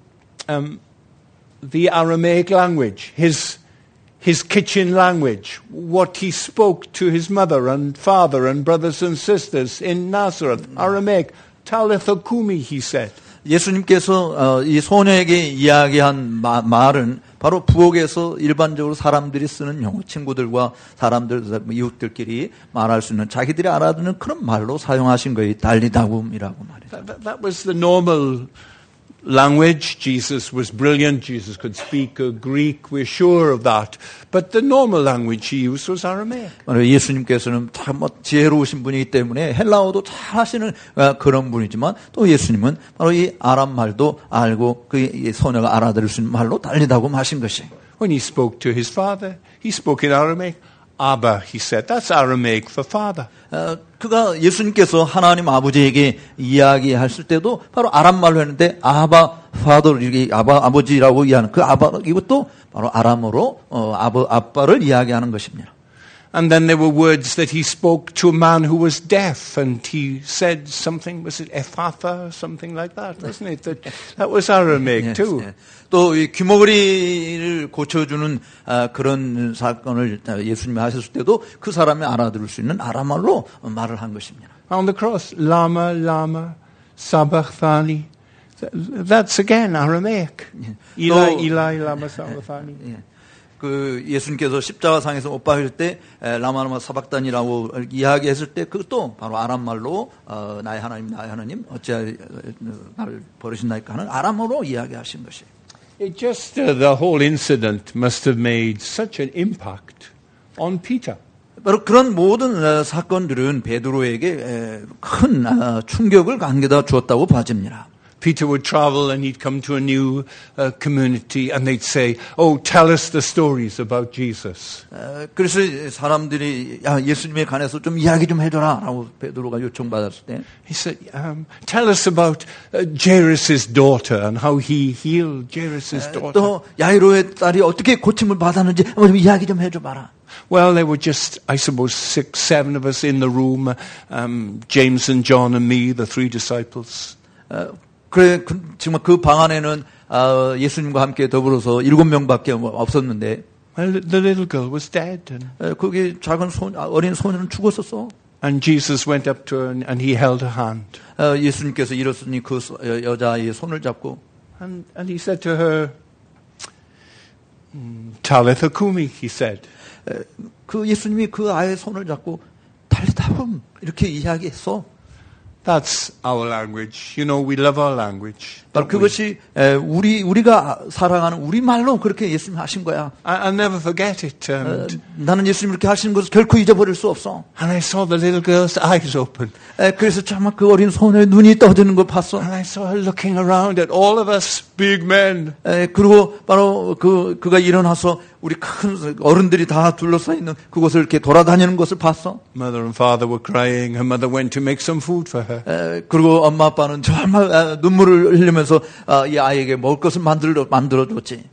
the Aramaic language, his kitchen language, what he spoke to his mother and father and brothers and sisters in Nazareth, Aramaic, Talitha kumi, he said. 예수님께서 이 소녀에게 이야기한 말은 바로 부엌에서 일반적으로 사람들이 쓰는 용어, 친구들과 사람들, 이웃들끼리 말할 수 있는 자기들이 알아듣는 그런 말로 사용하신 거예요. 달리다굼이라고 말이죠. That was the normal language. Jesus was brilliant. Jesus could speak Greek. We're sure of that. But the normal language he used was Aramaic. 예수님께서는 참 지혜로우신 분이기 때문에 헬라어도 잘 하시는 그런 분이지만 또 예수님은 바로 이 아람 말도 알고 그 소녀가 알아들을 수 있는 말로 달리다굼 하신 것이. When he spoke to his father, he spoke in Aramaic. Abba, he said. That's Aramaic for father. 그가 예수님께서 하나님 아버지에게 이야기했을 때도 바로 아람 말로 했는데 아바 파더 이게 아버지라고 이해하는 그 아바 이것도 바로 아람어로 아빠를 이야기하는 것입니다. And then there were words that he spoke to a man who was deaf, and he said something. Was it Ephatha or something like that? Wasn't it? That was Aramaic too. 또 이 귀머거리를 고쳐주는 그런 사건을 예수님이 하셨을 때도 그 사람이 알아들을 수 있는 아람어로 말을 한 것입니다. On the cross, lama, lama, sabachthani. That's again Aramaic. Eli, Eli, lama, sabachthani. 그 예수님께서 십자가상에서 못 박힐 때 라마라마 사박단이라고 이야기했을 때 그것도 바로 아람 말로 나의 하나님 어찌하여 나를 버리신다니까 하는 아람어로 이야기하신 것이. It just the whole incident must have made such an impact on Peter. 바로 그런 모든 사건들은 베드로에게 큰 충격을 안겨다 주었다고 봐집니다. Peter would travel and he'd come to a new community and they'd say, "Oh, tell us the stories about Jesus." 그래서 사람들이 예수님에 관해서 좀 이야기 좀 해줘라라고 베드로가 요청받았을 때, he said, "Tell us about Jairus' daughter and how he healed Jairus' daughter." 또 야이로의 딸이 어떻게 고침을 받았는지 좀 이야기 좀 해줘봐라. Well, there were just, I suppose, 6, 7 of us in the room, James and John and me, the three disciples. 그래, 정말 그 방 안에는 예수님과 함께 더불어서 7명밖에 없었는데, Well, the little girl was dead. 거기 작은 어린 소녀는 죽었었어. And Jesus went up to her and he held her hand. 예수님께서 일었으니 그 여자의 손을 잡고, and he said to her, Talitha Kumi, he said. 그 예수님이 그 아이의 손을 잡고 달리다굼 이렇게 이야기했어. That's our language. You know, we love our language. 바로 그것이 우리가 사랑하는 우리 말로 그렇게 예수님이 하신 거야. I'll never forget it. 나는 예수님 이렇게 하시는 것을 결코 잊어버릴 수 없어. And I saw the little girl's eyes open. 그래서 정말 그 어린 소녀의 눈이 떠드는 걸 봤어. And I saw her looking around at all of us big men. 그리고 바로 그가 일어나서 우리 큰 어른들이 다 둘러싸여 있는 그곳을 이렇게 돌아다니는 것을 봤어. Mother and father were crying. Her mother went to make some food for her. 그리고 엄마 아빠는 정말 눈물을 흘리면서 이 아이에게 먹을 것을 만들어줬지.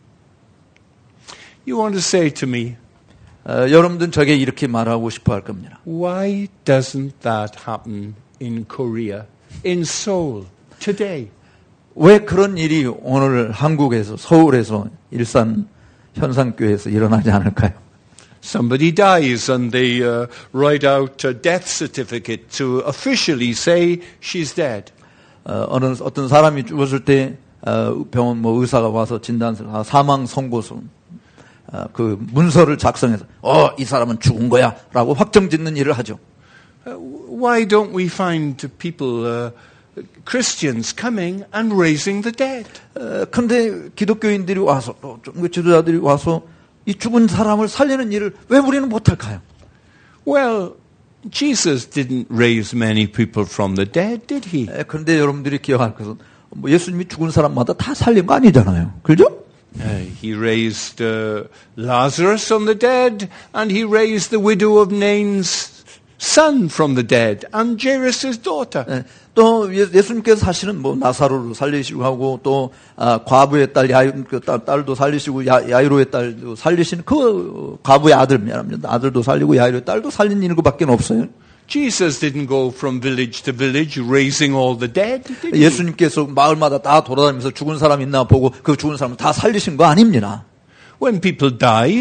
You want to say to me, 여러분들은 저에게 이렇게 말하고 싶어 할 겁니다. Why doesn't that happen in Korea, in Seoul, today? 왜 그런 일이 오늘 한국에서, 서울에서, 일산 현상교회에서 일어나지 않을까요? Somebody dies and they write out a death certificate to officially say she's dead. 어떤 사람이 죽었을 때 병원 의사가 와서 진단서 사망 선고서 그 문서를 작성해서 이 사람은 죽은 거야라고 확정짓는 일을 하죠. Why don't we find people Christians coming and raising the dead? 그런데 기독교인들이 와서 또 지도자들이 와서 이 죽은 사람을 살리는 일을 왜 우리는 못할까요? Well, Jesus didn't raise many people from the dead, did he? 그런데 여러분들이 기억할 것은 예수님이 죽은 사람마다 다 살린 거 아니잖아요. 그렇죠? He raised Lazarus from the dead, and he raised the widow of Nain's son from the dead, and Jairus' daughter. 또 예수님께서 사실은 나사로를 살리시고 하고 또 과부의 딸 딸도 살리시고 야이로의 딸도 살리신 그 과부의 아들도 살리고 야이로의 딸도 살린 일밖에 없어요. Jesus didn't go from village to village raising all the dead. Did he? 예수님께서 마을마다 다 돌아다니면서 죽은 사람 있나 보고 그 죽은 사람 다 살리신 거 아닙니다. When people died,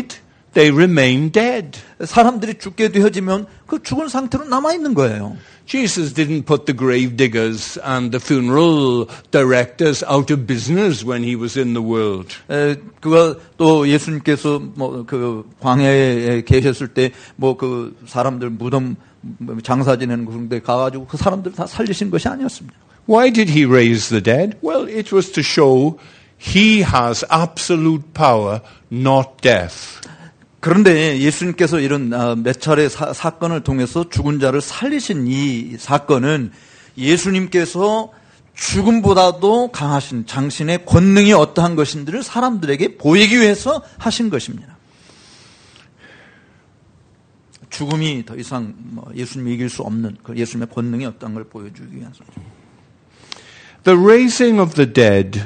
they remain dead. 사람들이 죽게 되어지면 그 죽은 상태로 남아있는 거예요. Jesus didn't put the grave diggers and the funeral directors out of business when he was in the world. 그가 또 예수님께서 뭐 그 광야에 계셨을 때 뭐 그 사람들 무덤 장사 지내는 그런 데 가가지고 그 사람들 다 살리신 것이 아니었습니다. Why did he raise the dead? Well, it was to show he has absolute power, not death. 그런데 예수님께서 이런 몇 차례 사건을 통해서 죽은 자를 살리신 이 사건은 예수님께서 죽음보다도 강하신 당신의 권능이 어떠한 것인지를 사람들에게 보이기 위해서 하신 것입니다. 죽음이 더 이상 예수님이 이길 수 없는 그 예수님의 권능이 어떠한 걸 보여주기 위해서. The raising of the dead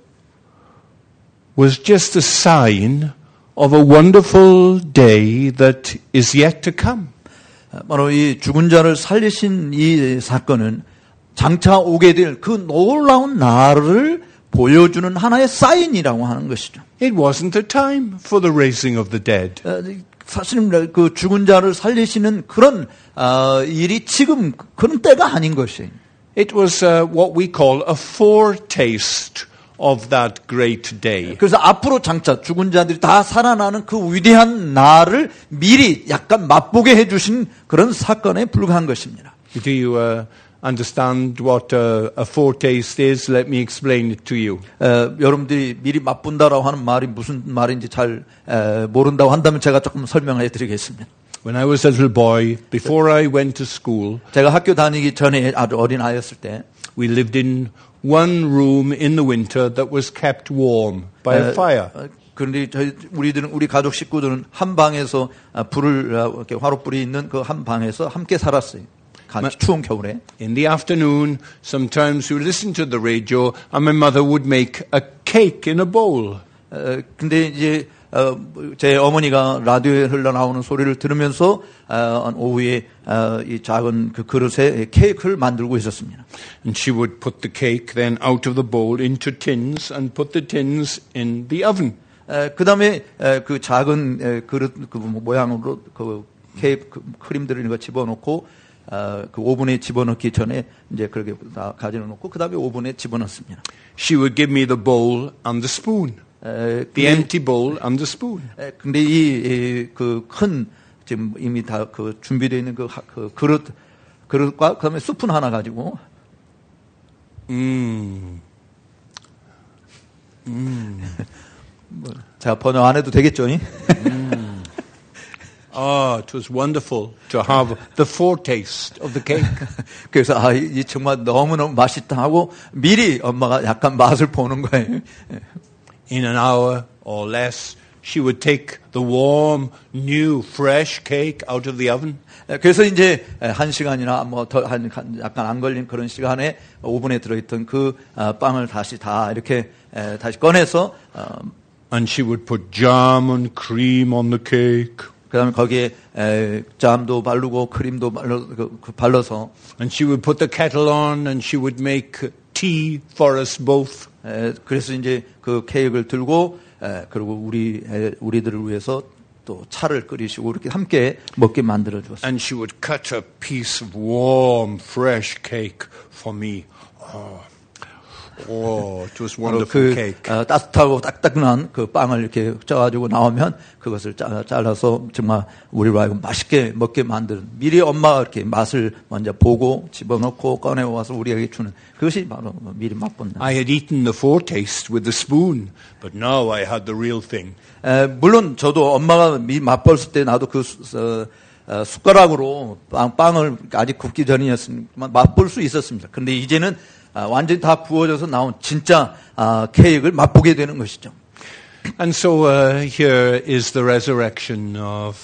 was just a sign of a wonderful day that is yet to come. 바로 이 죽은 자를 살리신 이 사건은 장차 오게 될 그 놀라운 날을 보여주는 하나의 사인이라고 하는 것이죠. It wasn't a time for the raising of the dead. 사실은 그 죽은 자를 살리시는 그런 일이 지금 그런 때가 아닌 것이에요. It was what we call a foretaste of that great day. 그래서 앞으로 장차 죽은 자들이 다 살아나는 그 위대한 날을 미리 약간 맛보게 해주신 그런 사건에 불과한 것입니다. Do you understand what a foretaste is? Let me explain it to you. 여러분들이 미리 맛본다라고 하는 말이 무슨 말인지 잘 모른다고 한다면 제가 조금 설명해 드리겠습니다. When I was a little boy, before I went to school, 제가 학교 다니기 전에 아주 어린 아이였을 때 we lived in one room in the winter that was kept warm by a fire. 그런데 우리 가족 식구들은 한 방에서 불을 이렇게 화롯불이 있는 그 한 방에서 함께 살았어요. 추운 겨울에. In the afternoon, sometimes we would listen to the radio, and my mother would make a cake in a bowl. 근데 이제 제 어머니가 라디오에 흘러나오는 소리를 들으면서 오후에 이 작은 그 그릇에 케이크를 만들고 있었습니다. And she would put the cake then out of the bowl into tins and put the tins in the oven. 그다음에 그 작은 그릇 그 모양으로 그 케이크 크림들을 이거 집어넣고 그 오븐에 집어넣기 전에 이제 그렇게 다 가지고 놓고 그다음에 오븐에 집어넣습니다. She would give me the bowl and the spoon. The empty bowl and the spoon. 근데 이 그 큰 지금 이미 다 그 준비되어 있는 그 그릇과 그다음에 스푼 하나 가지고 제가 번역 안 해도 되겠죠? Oh, it was wonderful to have the foretaste of the cake. 그래서 이 정말 너무너무 맛있다 하고 미리 엄마가 약간 맛을 보는 거예요. In an hour or less, she would take the warm, new, fresh cake out of the oven. 그래서 이제 1시간이나 뭐 더 약간 안 걸린 그런 시간에 오븐에 들어있던 그 빵을 다시 다 이렇게 다시 꺼내서 and she would put jam and cream on the cake. 그다음에 거기에 잼도 바르고 크림도 발라서 and she would put the kettle on and she would make tea for us both. 그래서 이제 그 케이크를 들고 그리고 우리들을 위해서 또 차를 끓이시고 이렇게 함께 먹게 만들어 주었어요. And she would cut a piece of warm, fresh cake for me. Oh, it was wonderful cake. 따뜻하고 딱딱한 그 빵을 이렇게 쪄가지고 나오면 그것을 잘라서 정말 우리로 하여금 맛있게 먹게 만드는 미리 엄마가 이렇게 맛을 먼저 보고 집어넣고 꺼내와서 우리에게 주는 그것이 바로 미리 맛본다. I had eaten the foretaste with the spoon, but now I had the real thing. 물론 저도 엄마가 맛봤을 때 나도 그 숟가락으로 빵을 아직 굽기 전이었으니까 맛볼 수 있었습니다. 그런데 이제는 완전히 다 부어져서 나온 진짜 케이크를 맛보게 되는 것이죠. And so here is the resurrection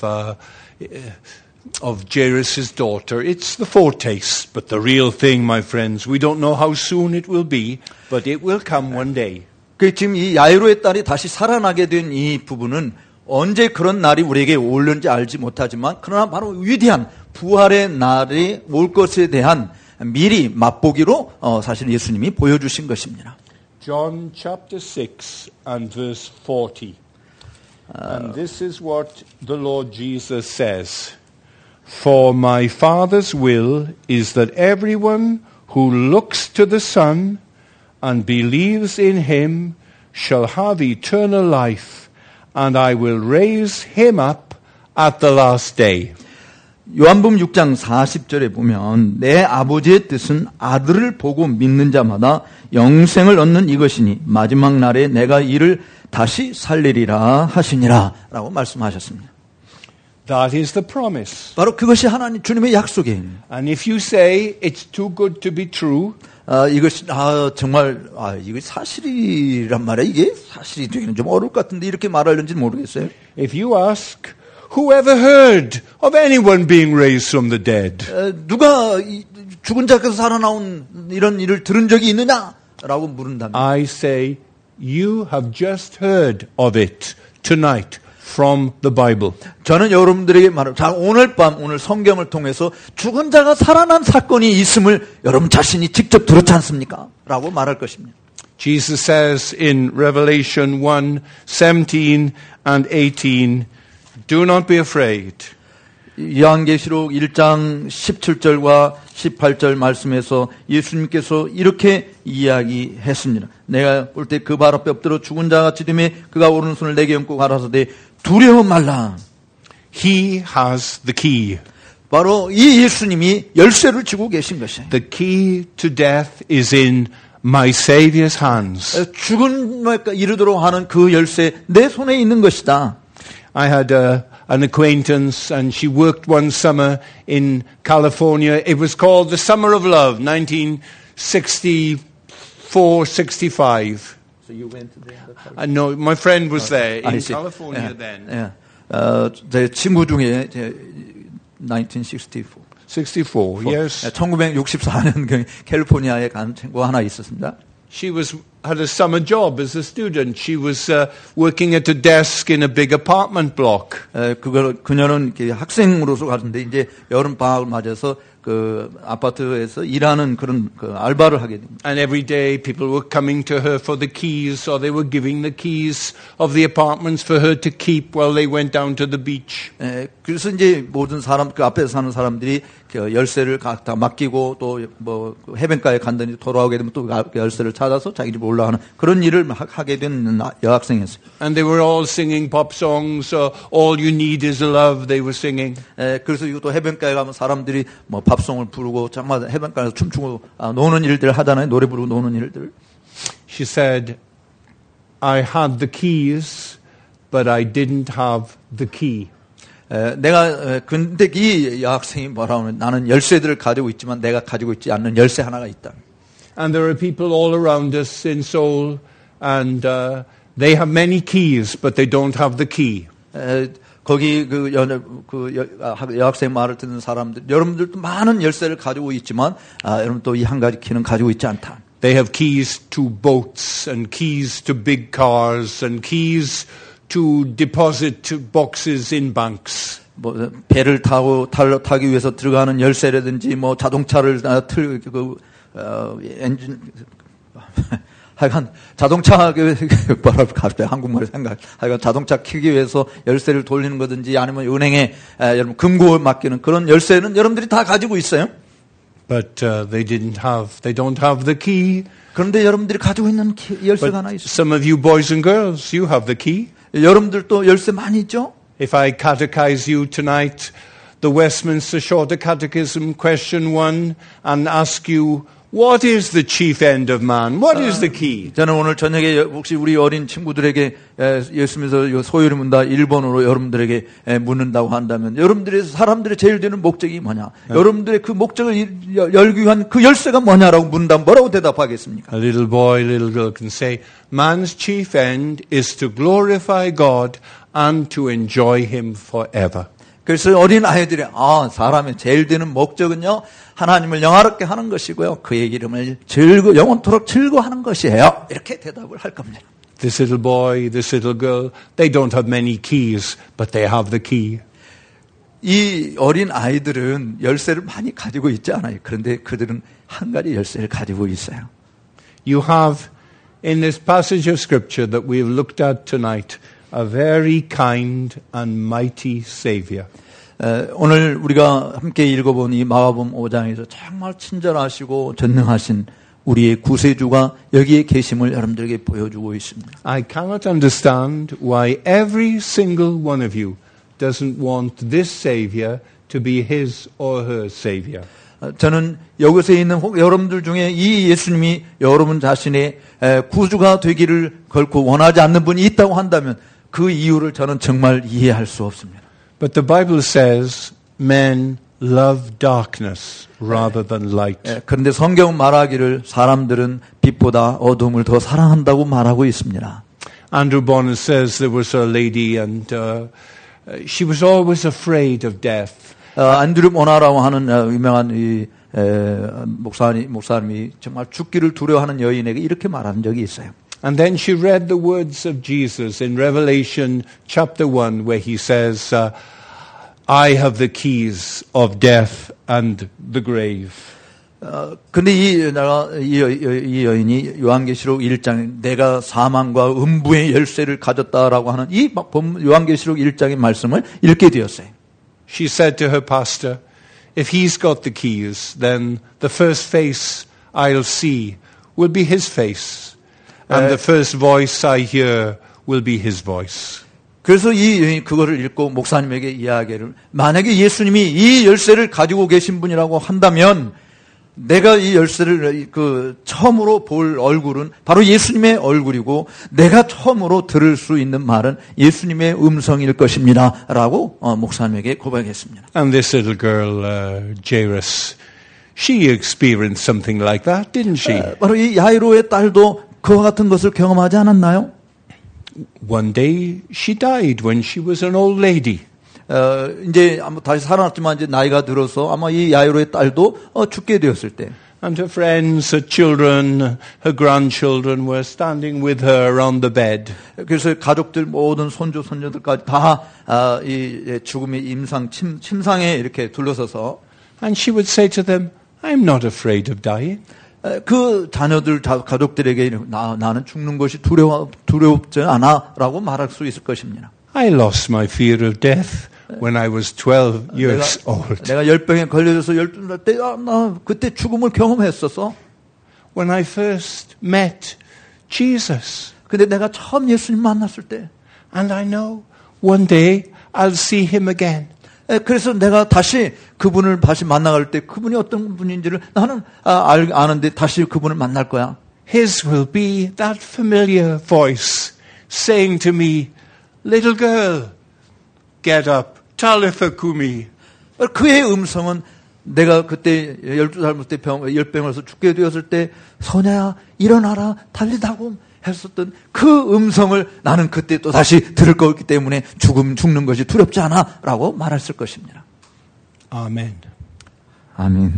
of Jairus' daughter. It's the foretaste, but the real thing, my friends, we don't know how soon it will be, but it will come one day. 지금 이 야이로의 딸이 다시 살아나게 된 이 부분은 언제 그런 날이 우리에게 올는지 알지 못하지만 그러나 바로 위대한 부활의 날이 올 것에 대한 미리 맛보기로 사실 예수님이 보여주신 것입니다. John chapter 6 and verse 40. And this is what the Lord Jesus says. For my Father's will is that everyone who looks to the Son and believes in him shall have eternal life, and I will raise him up at the last day. 요한복음 6장 40절에 보면 내 아버지의 뜻은 아들을 보고 믿는 자마다 영생을 얻는 이것이니 마지막 날에 내가 이를 다시 살리리라 하시니라 라고 말씀하셨습니다. That is the promise. 바로 그것이 하나님 주님의 약속이에요. And if you say it's too good to be true, 이것이 정말 이게 사실이란 말이야. 이게 사실이 되기는 좀 어려울 것 같은데 이렇게 말하려는지 모르겠어요. if you ask, who ever heard of anyone being raised from the dead? 누가 죽은 자께서 살아나온 이런 일을 들은 적이 있느냐라고 물은다면 I say, you have just heard of it tonight from the Bible. 저는 여러분들에게 말합니다. 자, 오늘 밤 오늘 성경을 통해서 죽은 자가 살아난 사건이 있음을 여러분 자신이 직접 들었지 않습니까? 라고 말할 것입니다. Jesus says in Revelation 1:17 and 18, do not be afraid. 요한계시록 1장 17절과 18절 말씀에서 예수님께서 이렇게 이야기했습니다. 내가 올 때 그 발 앞에 엎드려 죽은 자같이 되매 그가 오른손을 내게 얹고 가라사대 두려워 말라. He has the key. 바로 이 예수님이 열쇠를 쥐고 계신 것이에요. The key to death is in my Savior's hands. 죽음에 이르도록 하는 그 열쇠 내 손에 있는 것이다. I had an acquaintance, and she worked one summer in California. It was called the Summer of Love, 1964-65. So you went there? No, my friend was there in California then. 제 친구 중에 1964. 64, yes. 1964년 캘리포니아에 간 친구 하나 있었습니다. She had a summer job as a student. She was working at a desk in a big apartment block. 그녀는 학생으로서 갔는데 이제 여름 방학을 맞아서 그 아파트에서 일하는 그런 그 알바를 하게 됩니다. And every day people were coming to her for the keys, or they were giving the keys of the apartments for her to keep while they went down to the beach. 그래서 이제 모든 사람 그 앞에 사는 사람들이 그 열쇠를 다 맡기고 또 뭐 해변가에 간다니 돌아오게 되면 또 열쇠를 찾아서 자기 집 올라가는 그런 일을 하게 된 여학생이었어요. And they were all singing pop songs. All you need is love. They were singing. 그래서 이것도 해변가에 가면 사람들이 뭐 팝송을 부르고 정말 해변가에서 춤추고 노는 일들 하잖아요. 노래 부르고 노는 일들. She said, I had the keys, but I didn't have the key. 근데 이 여학생이 뭐라고 하면 나는 열쇠들을 가지고 있지만 내가 가지고 있지 않는 열쇠 하나가 있다. And there are people all around us in Seoul, and they have many keys, but they don't have the key. 거기 여학생 말을 듣는 사람들, 여러분들도 많은 열쇠를 가지고 있지만, 여러분 또 이 한 가지 키는 가지고 있지 않다. They have keys to boats, and keys to big cars, and keys to deposit boxes in banks. 뭐 배를 타기 위해서 들어가는 열쇠라든지, 뭐 자동차를 엔진 하여간 자동차 갑자기 한국말에 하여간 자동차 키기 위해서 열쇠를 돌리는 거든지 아니면 은행에 여러분 금고를 맡기는 그런 열쇠는 여러분들이 다 가지고 있어요. But they don't have the key. 그런데 여러분들이 가지고 있는 열쇠가 하나 있어요. Some of you boys and girls, you have the key. 여러분들도 열쇠 많이 있죠? If I catechize you tonight, the Westminster Shorter Catechism, question 1, and ask you, what is the chief end of man? What is the key? 저는 오늘 저녁에 혹시 우리 어린 친구들에게 예수님께서 소유를 묻다 1번으로 여러분들에게 묻는다고 한다면 여러분들의 사람들의 제일 되는 목적이 뭐냐? 여러분들의 그 목적을 열기 위한 그 열쇠가 뭐냐라고 묻는다면 뭐라고 대답하겠습니까? A little boy, little girl can say, man's chief end is to glorify God and to enjoy Him forever. 그래서 어린 아이들이 사람의 제일 되는 목적은요 하나님을 영화롭게 하는 것이고요 그의 이름을 영원토록 즐거워하는 것이에요. 이렇게 대답을 할 겁니다. This little boy, this little girl, they don't have many keys, but they have the key. 이 어린 아이들은 열쇠를 많이 가지고 있지 않아요. 그런데 그들은 한 가지 열쇠를 가지고 있어요. You have in this passage of scripture that we have looked at tonight, a very kind and mighty Savior. 오늘 우리가 함께 읽어본 이 마가복음 5장에서 정말 친절하시고 전능하신 우리의 구세주가 여기에 계심을 여러분들에게 보여주고 있습니다. I cannot understand why every single one of you doesn't want this Savior to be his or her Savior. 저는 여기서 있는 여러분들 중에 이 예수님이 여러분 자신의 구주가 되기를 결코 원하지 않는 분이 있다고 한다면 그 이유를 저는 정말 이해할 수 없습니다. But the Bible says men love darkness rather than light. 그런데 성경은 말하기를 사람들은 빛보다 어둠을 더 사랑한다고 말하고 있습니다. Andrew Bonner says there was a lady and she was always afraid of death. 안드류 모나라고 하는 유명한 이 목사님이 정말 죽기를 두려워하는 여인에게 이렇게 말한 적이 있어요. And then she read the words of Jesus in Revelation chapter 1 where he says, I have the keys of death and the grave. 근데 이 여인이 요한계시록 1장에 내가 사망과 음부의 열쇠를 가졌다라고 하는 이 요한계시록 1장의 말씀을 읽게 되었어요. She said to her pastor, if he's got the keys, then the first face I'll see will be his face. And the first voice I hear will be his voice. 그래서 그거를 읽고 목사님에게 이야기를 만약에 예수님이 이 열쇠를 가지고 계신 분이라고 한다면 내가 이 열쇠를 처음으로 볼 얼굴은 바로 예수님의 얼굴이고 내가 처음으로 들을 수 있는 말은 예수님의 음성일 것입니다라고 목사님에게 고백했습니다. And this little girl, Jairus, she experienced something like that, didn't she? 바로 이 야이로의 딸도 그와 같은 것을 경험하지 않았나요? One day she died when she was an old lady. 이제 아마 다시 살아났지만 이제 나이가 들어서 아마 이 야이로의 딸도 죽게 되었을 때. And her friends, her children, her grandchildren were standing with her on the bed. 그래서 가족들 모든 손주 손녀들까지 다 이 죽음의 침상에 이렇게 둘러서서. And she would say to them, I'm not afraid of dying. 그 자녀들 가족들에게 나는 죽는 것이 두렵지 않아라고 말할 수 있을 것입니다. I lost my fear of death when I was 12 years old. 내가 열병에 걸려서 12살 때 나 그때 죽음을 경험했었어. When I first met Jesus. 근데 내가 처음 예수님 만났을 때. And I know one day I'll see him again. 그래서 내가 다시 그분을 다시 만나갈 때 그분이 어떤 분인지를 나는 아는데 다시 그분을 만날 거야. His will be that familiar voice saying to me, little girl, get up, Talitha Kumi. 그의 음성은 내가 그때 12살 때 열병에서 죽게 되었을 때 소녀야 일어나라 달리다고 했었던 그 음성을 나는 그때 또 다시 들을 거기 때문에 죽는 것이 두렵지 않아 라고 말했을 것입니다. 아멘. 아멘.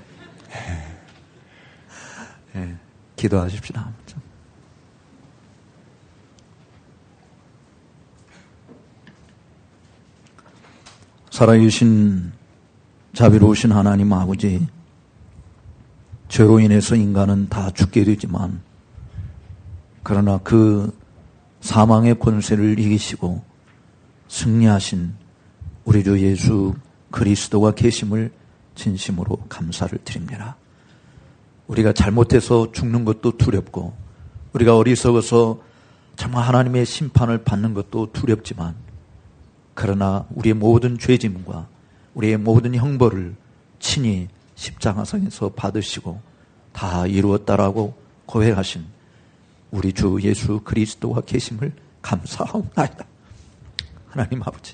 네, 기도하십시다. 살아계신 자비로우신 하나님 아버지, 죄로 인해서 인간은 다 죽게 되지만 그러나 그 사망의 권세를 이기시고 승리하신 우리 주 예수 그리스도가 계심을 진심으로 감사를 드립니다. 우리가 잘못해서 죽는 것도 두렵고 우리가 어리석어서 정말 하나님의 심판을 받는 것도 두렵지만 그러나 우리의 모든 죄짐과 우리의 모든 형벌을 친히 십자가상에서 받으시고 다 이루었다라고 고백하신 우리 주 예수 그리스도가 계심을 감사하옵나이다. 하나님 아버지,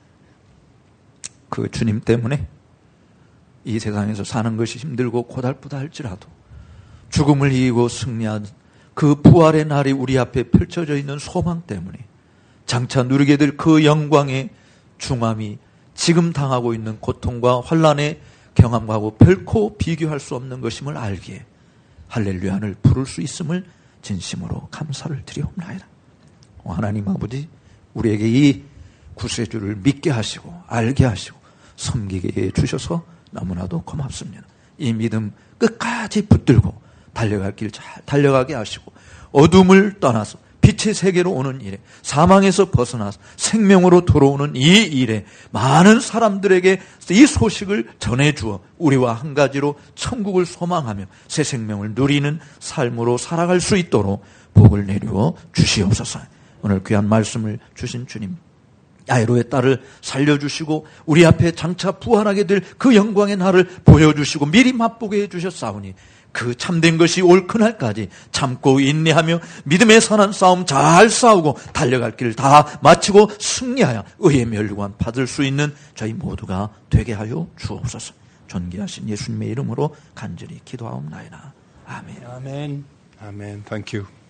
그 주님 때문에 이 세상에서 사는 것이 힘들고 고달프다 할지라도 죽음을 이기고 승리한 그 부활의 날이 우리 앞에 펼쳐져 있는 소망 때문에 장차 누리게 될 그 영광의 중함이 지금 당하고 있는 고통과 환난의 경험하고 결코 비교할 수 없는 것임을 알기에 할렐루야를 부를 수 있음을 진심으로 감사를 드리옵나이다. 하나님 아버지, 우리에게 이 구세주를 믿게 하시고 알게 하시고 섬기게 해주셔서 너무나도 고맙습니다. 이 믿음 끝까지 붙들고 달려갈 길 잘 달려가게 하시고 어둠을 떠나서 빛의 세계로 오는 일에, 사망에서 벗어나 생명으로 들어오는 이 일에 많은 사람들에게 이 소식을 전해주어 우리와 한 가지로 천국을 소망하며 새 생명을 누리는 삶으로 살아갈 수 있도록 복을 내려 주시옵소서. 오늘 귀한 말씀을 주신 주님, 야이로의 딸을 살려주시고 우리 앞에 장차 부활하게 될 그 영광의 날을 보여주시고 미리 맛보게 해주셨사오니 그 참된 것이 올 그날까지 참고 인내하며 믿음의 선한 싸움 잘 싸우고 달려갈 길을 다 마치고 승리하여 의의 멸류관 받을 수 있는 저희 모두가 되게 하여 주옵소서. 존귀하신 예수님의 이름으로 간절히 기도하옵나이다. 아멘. Amen. Amen. Thank you.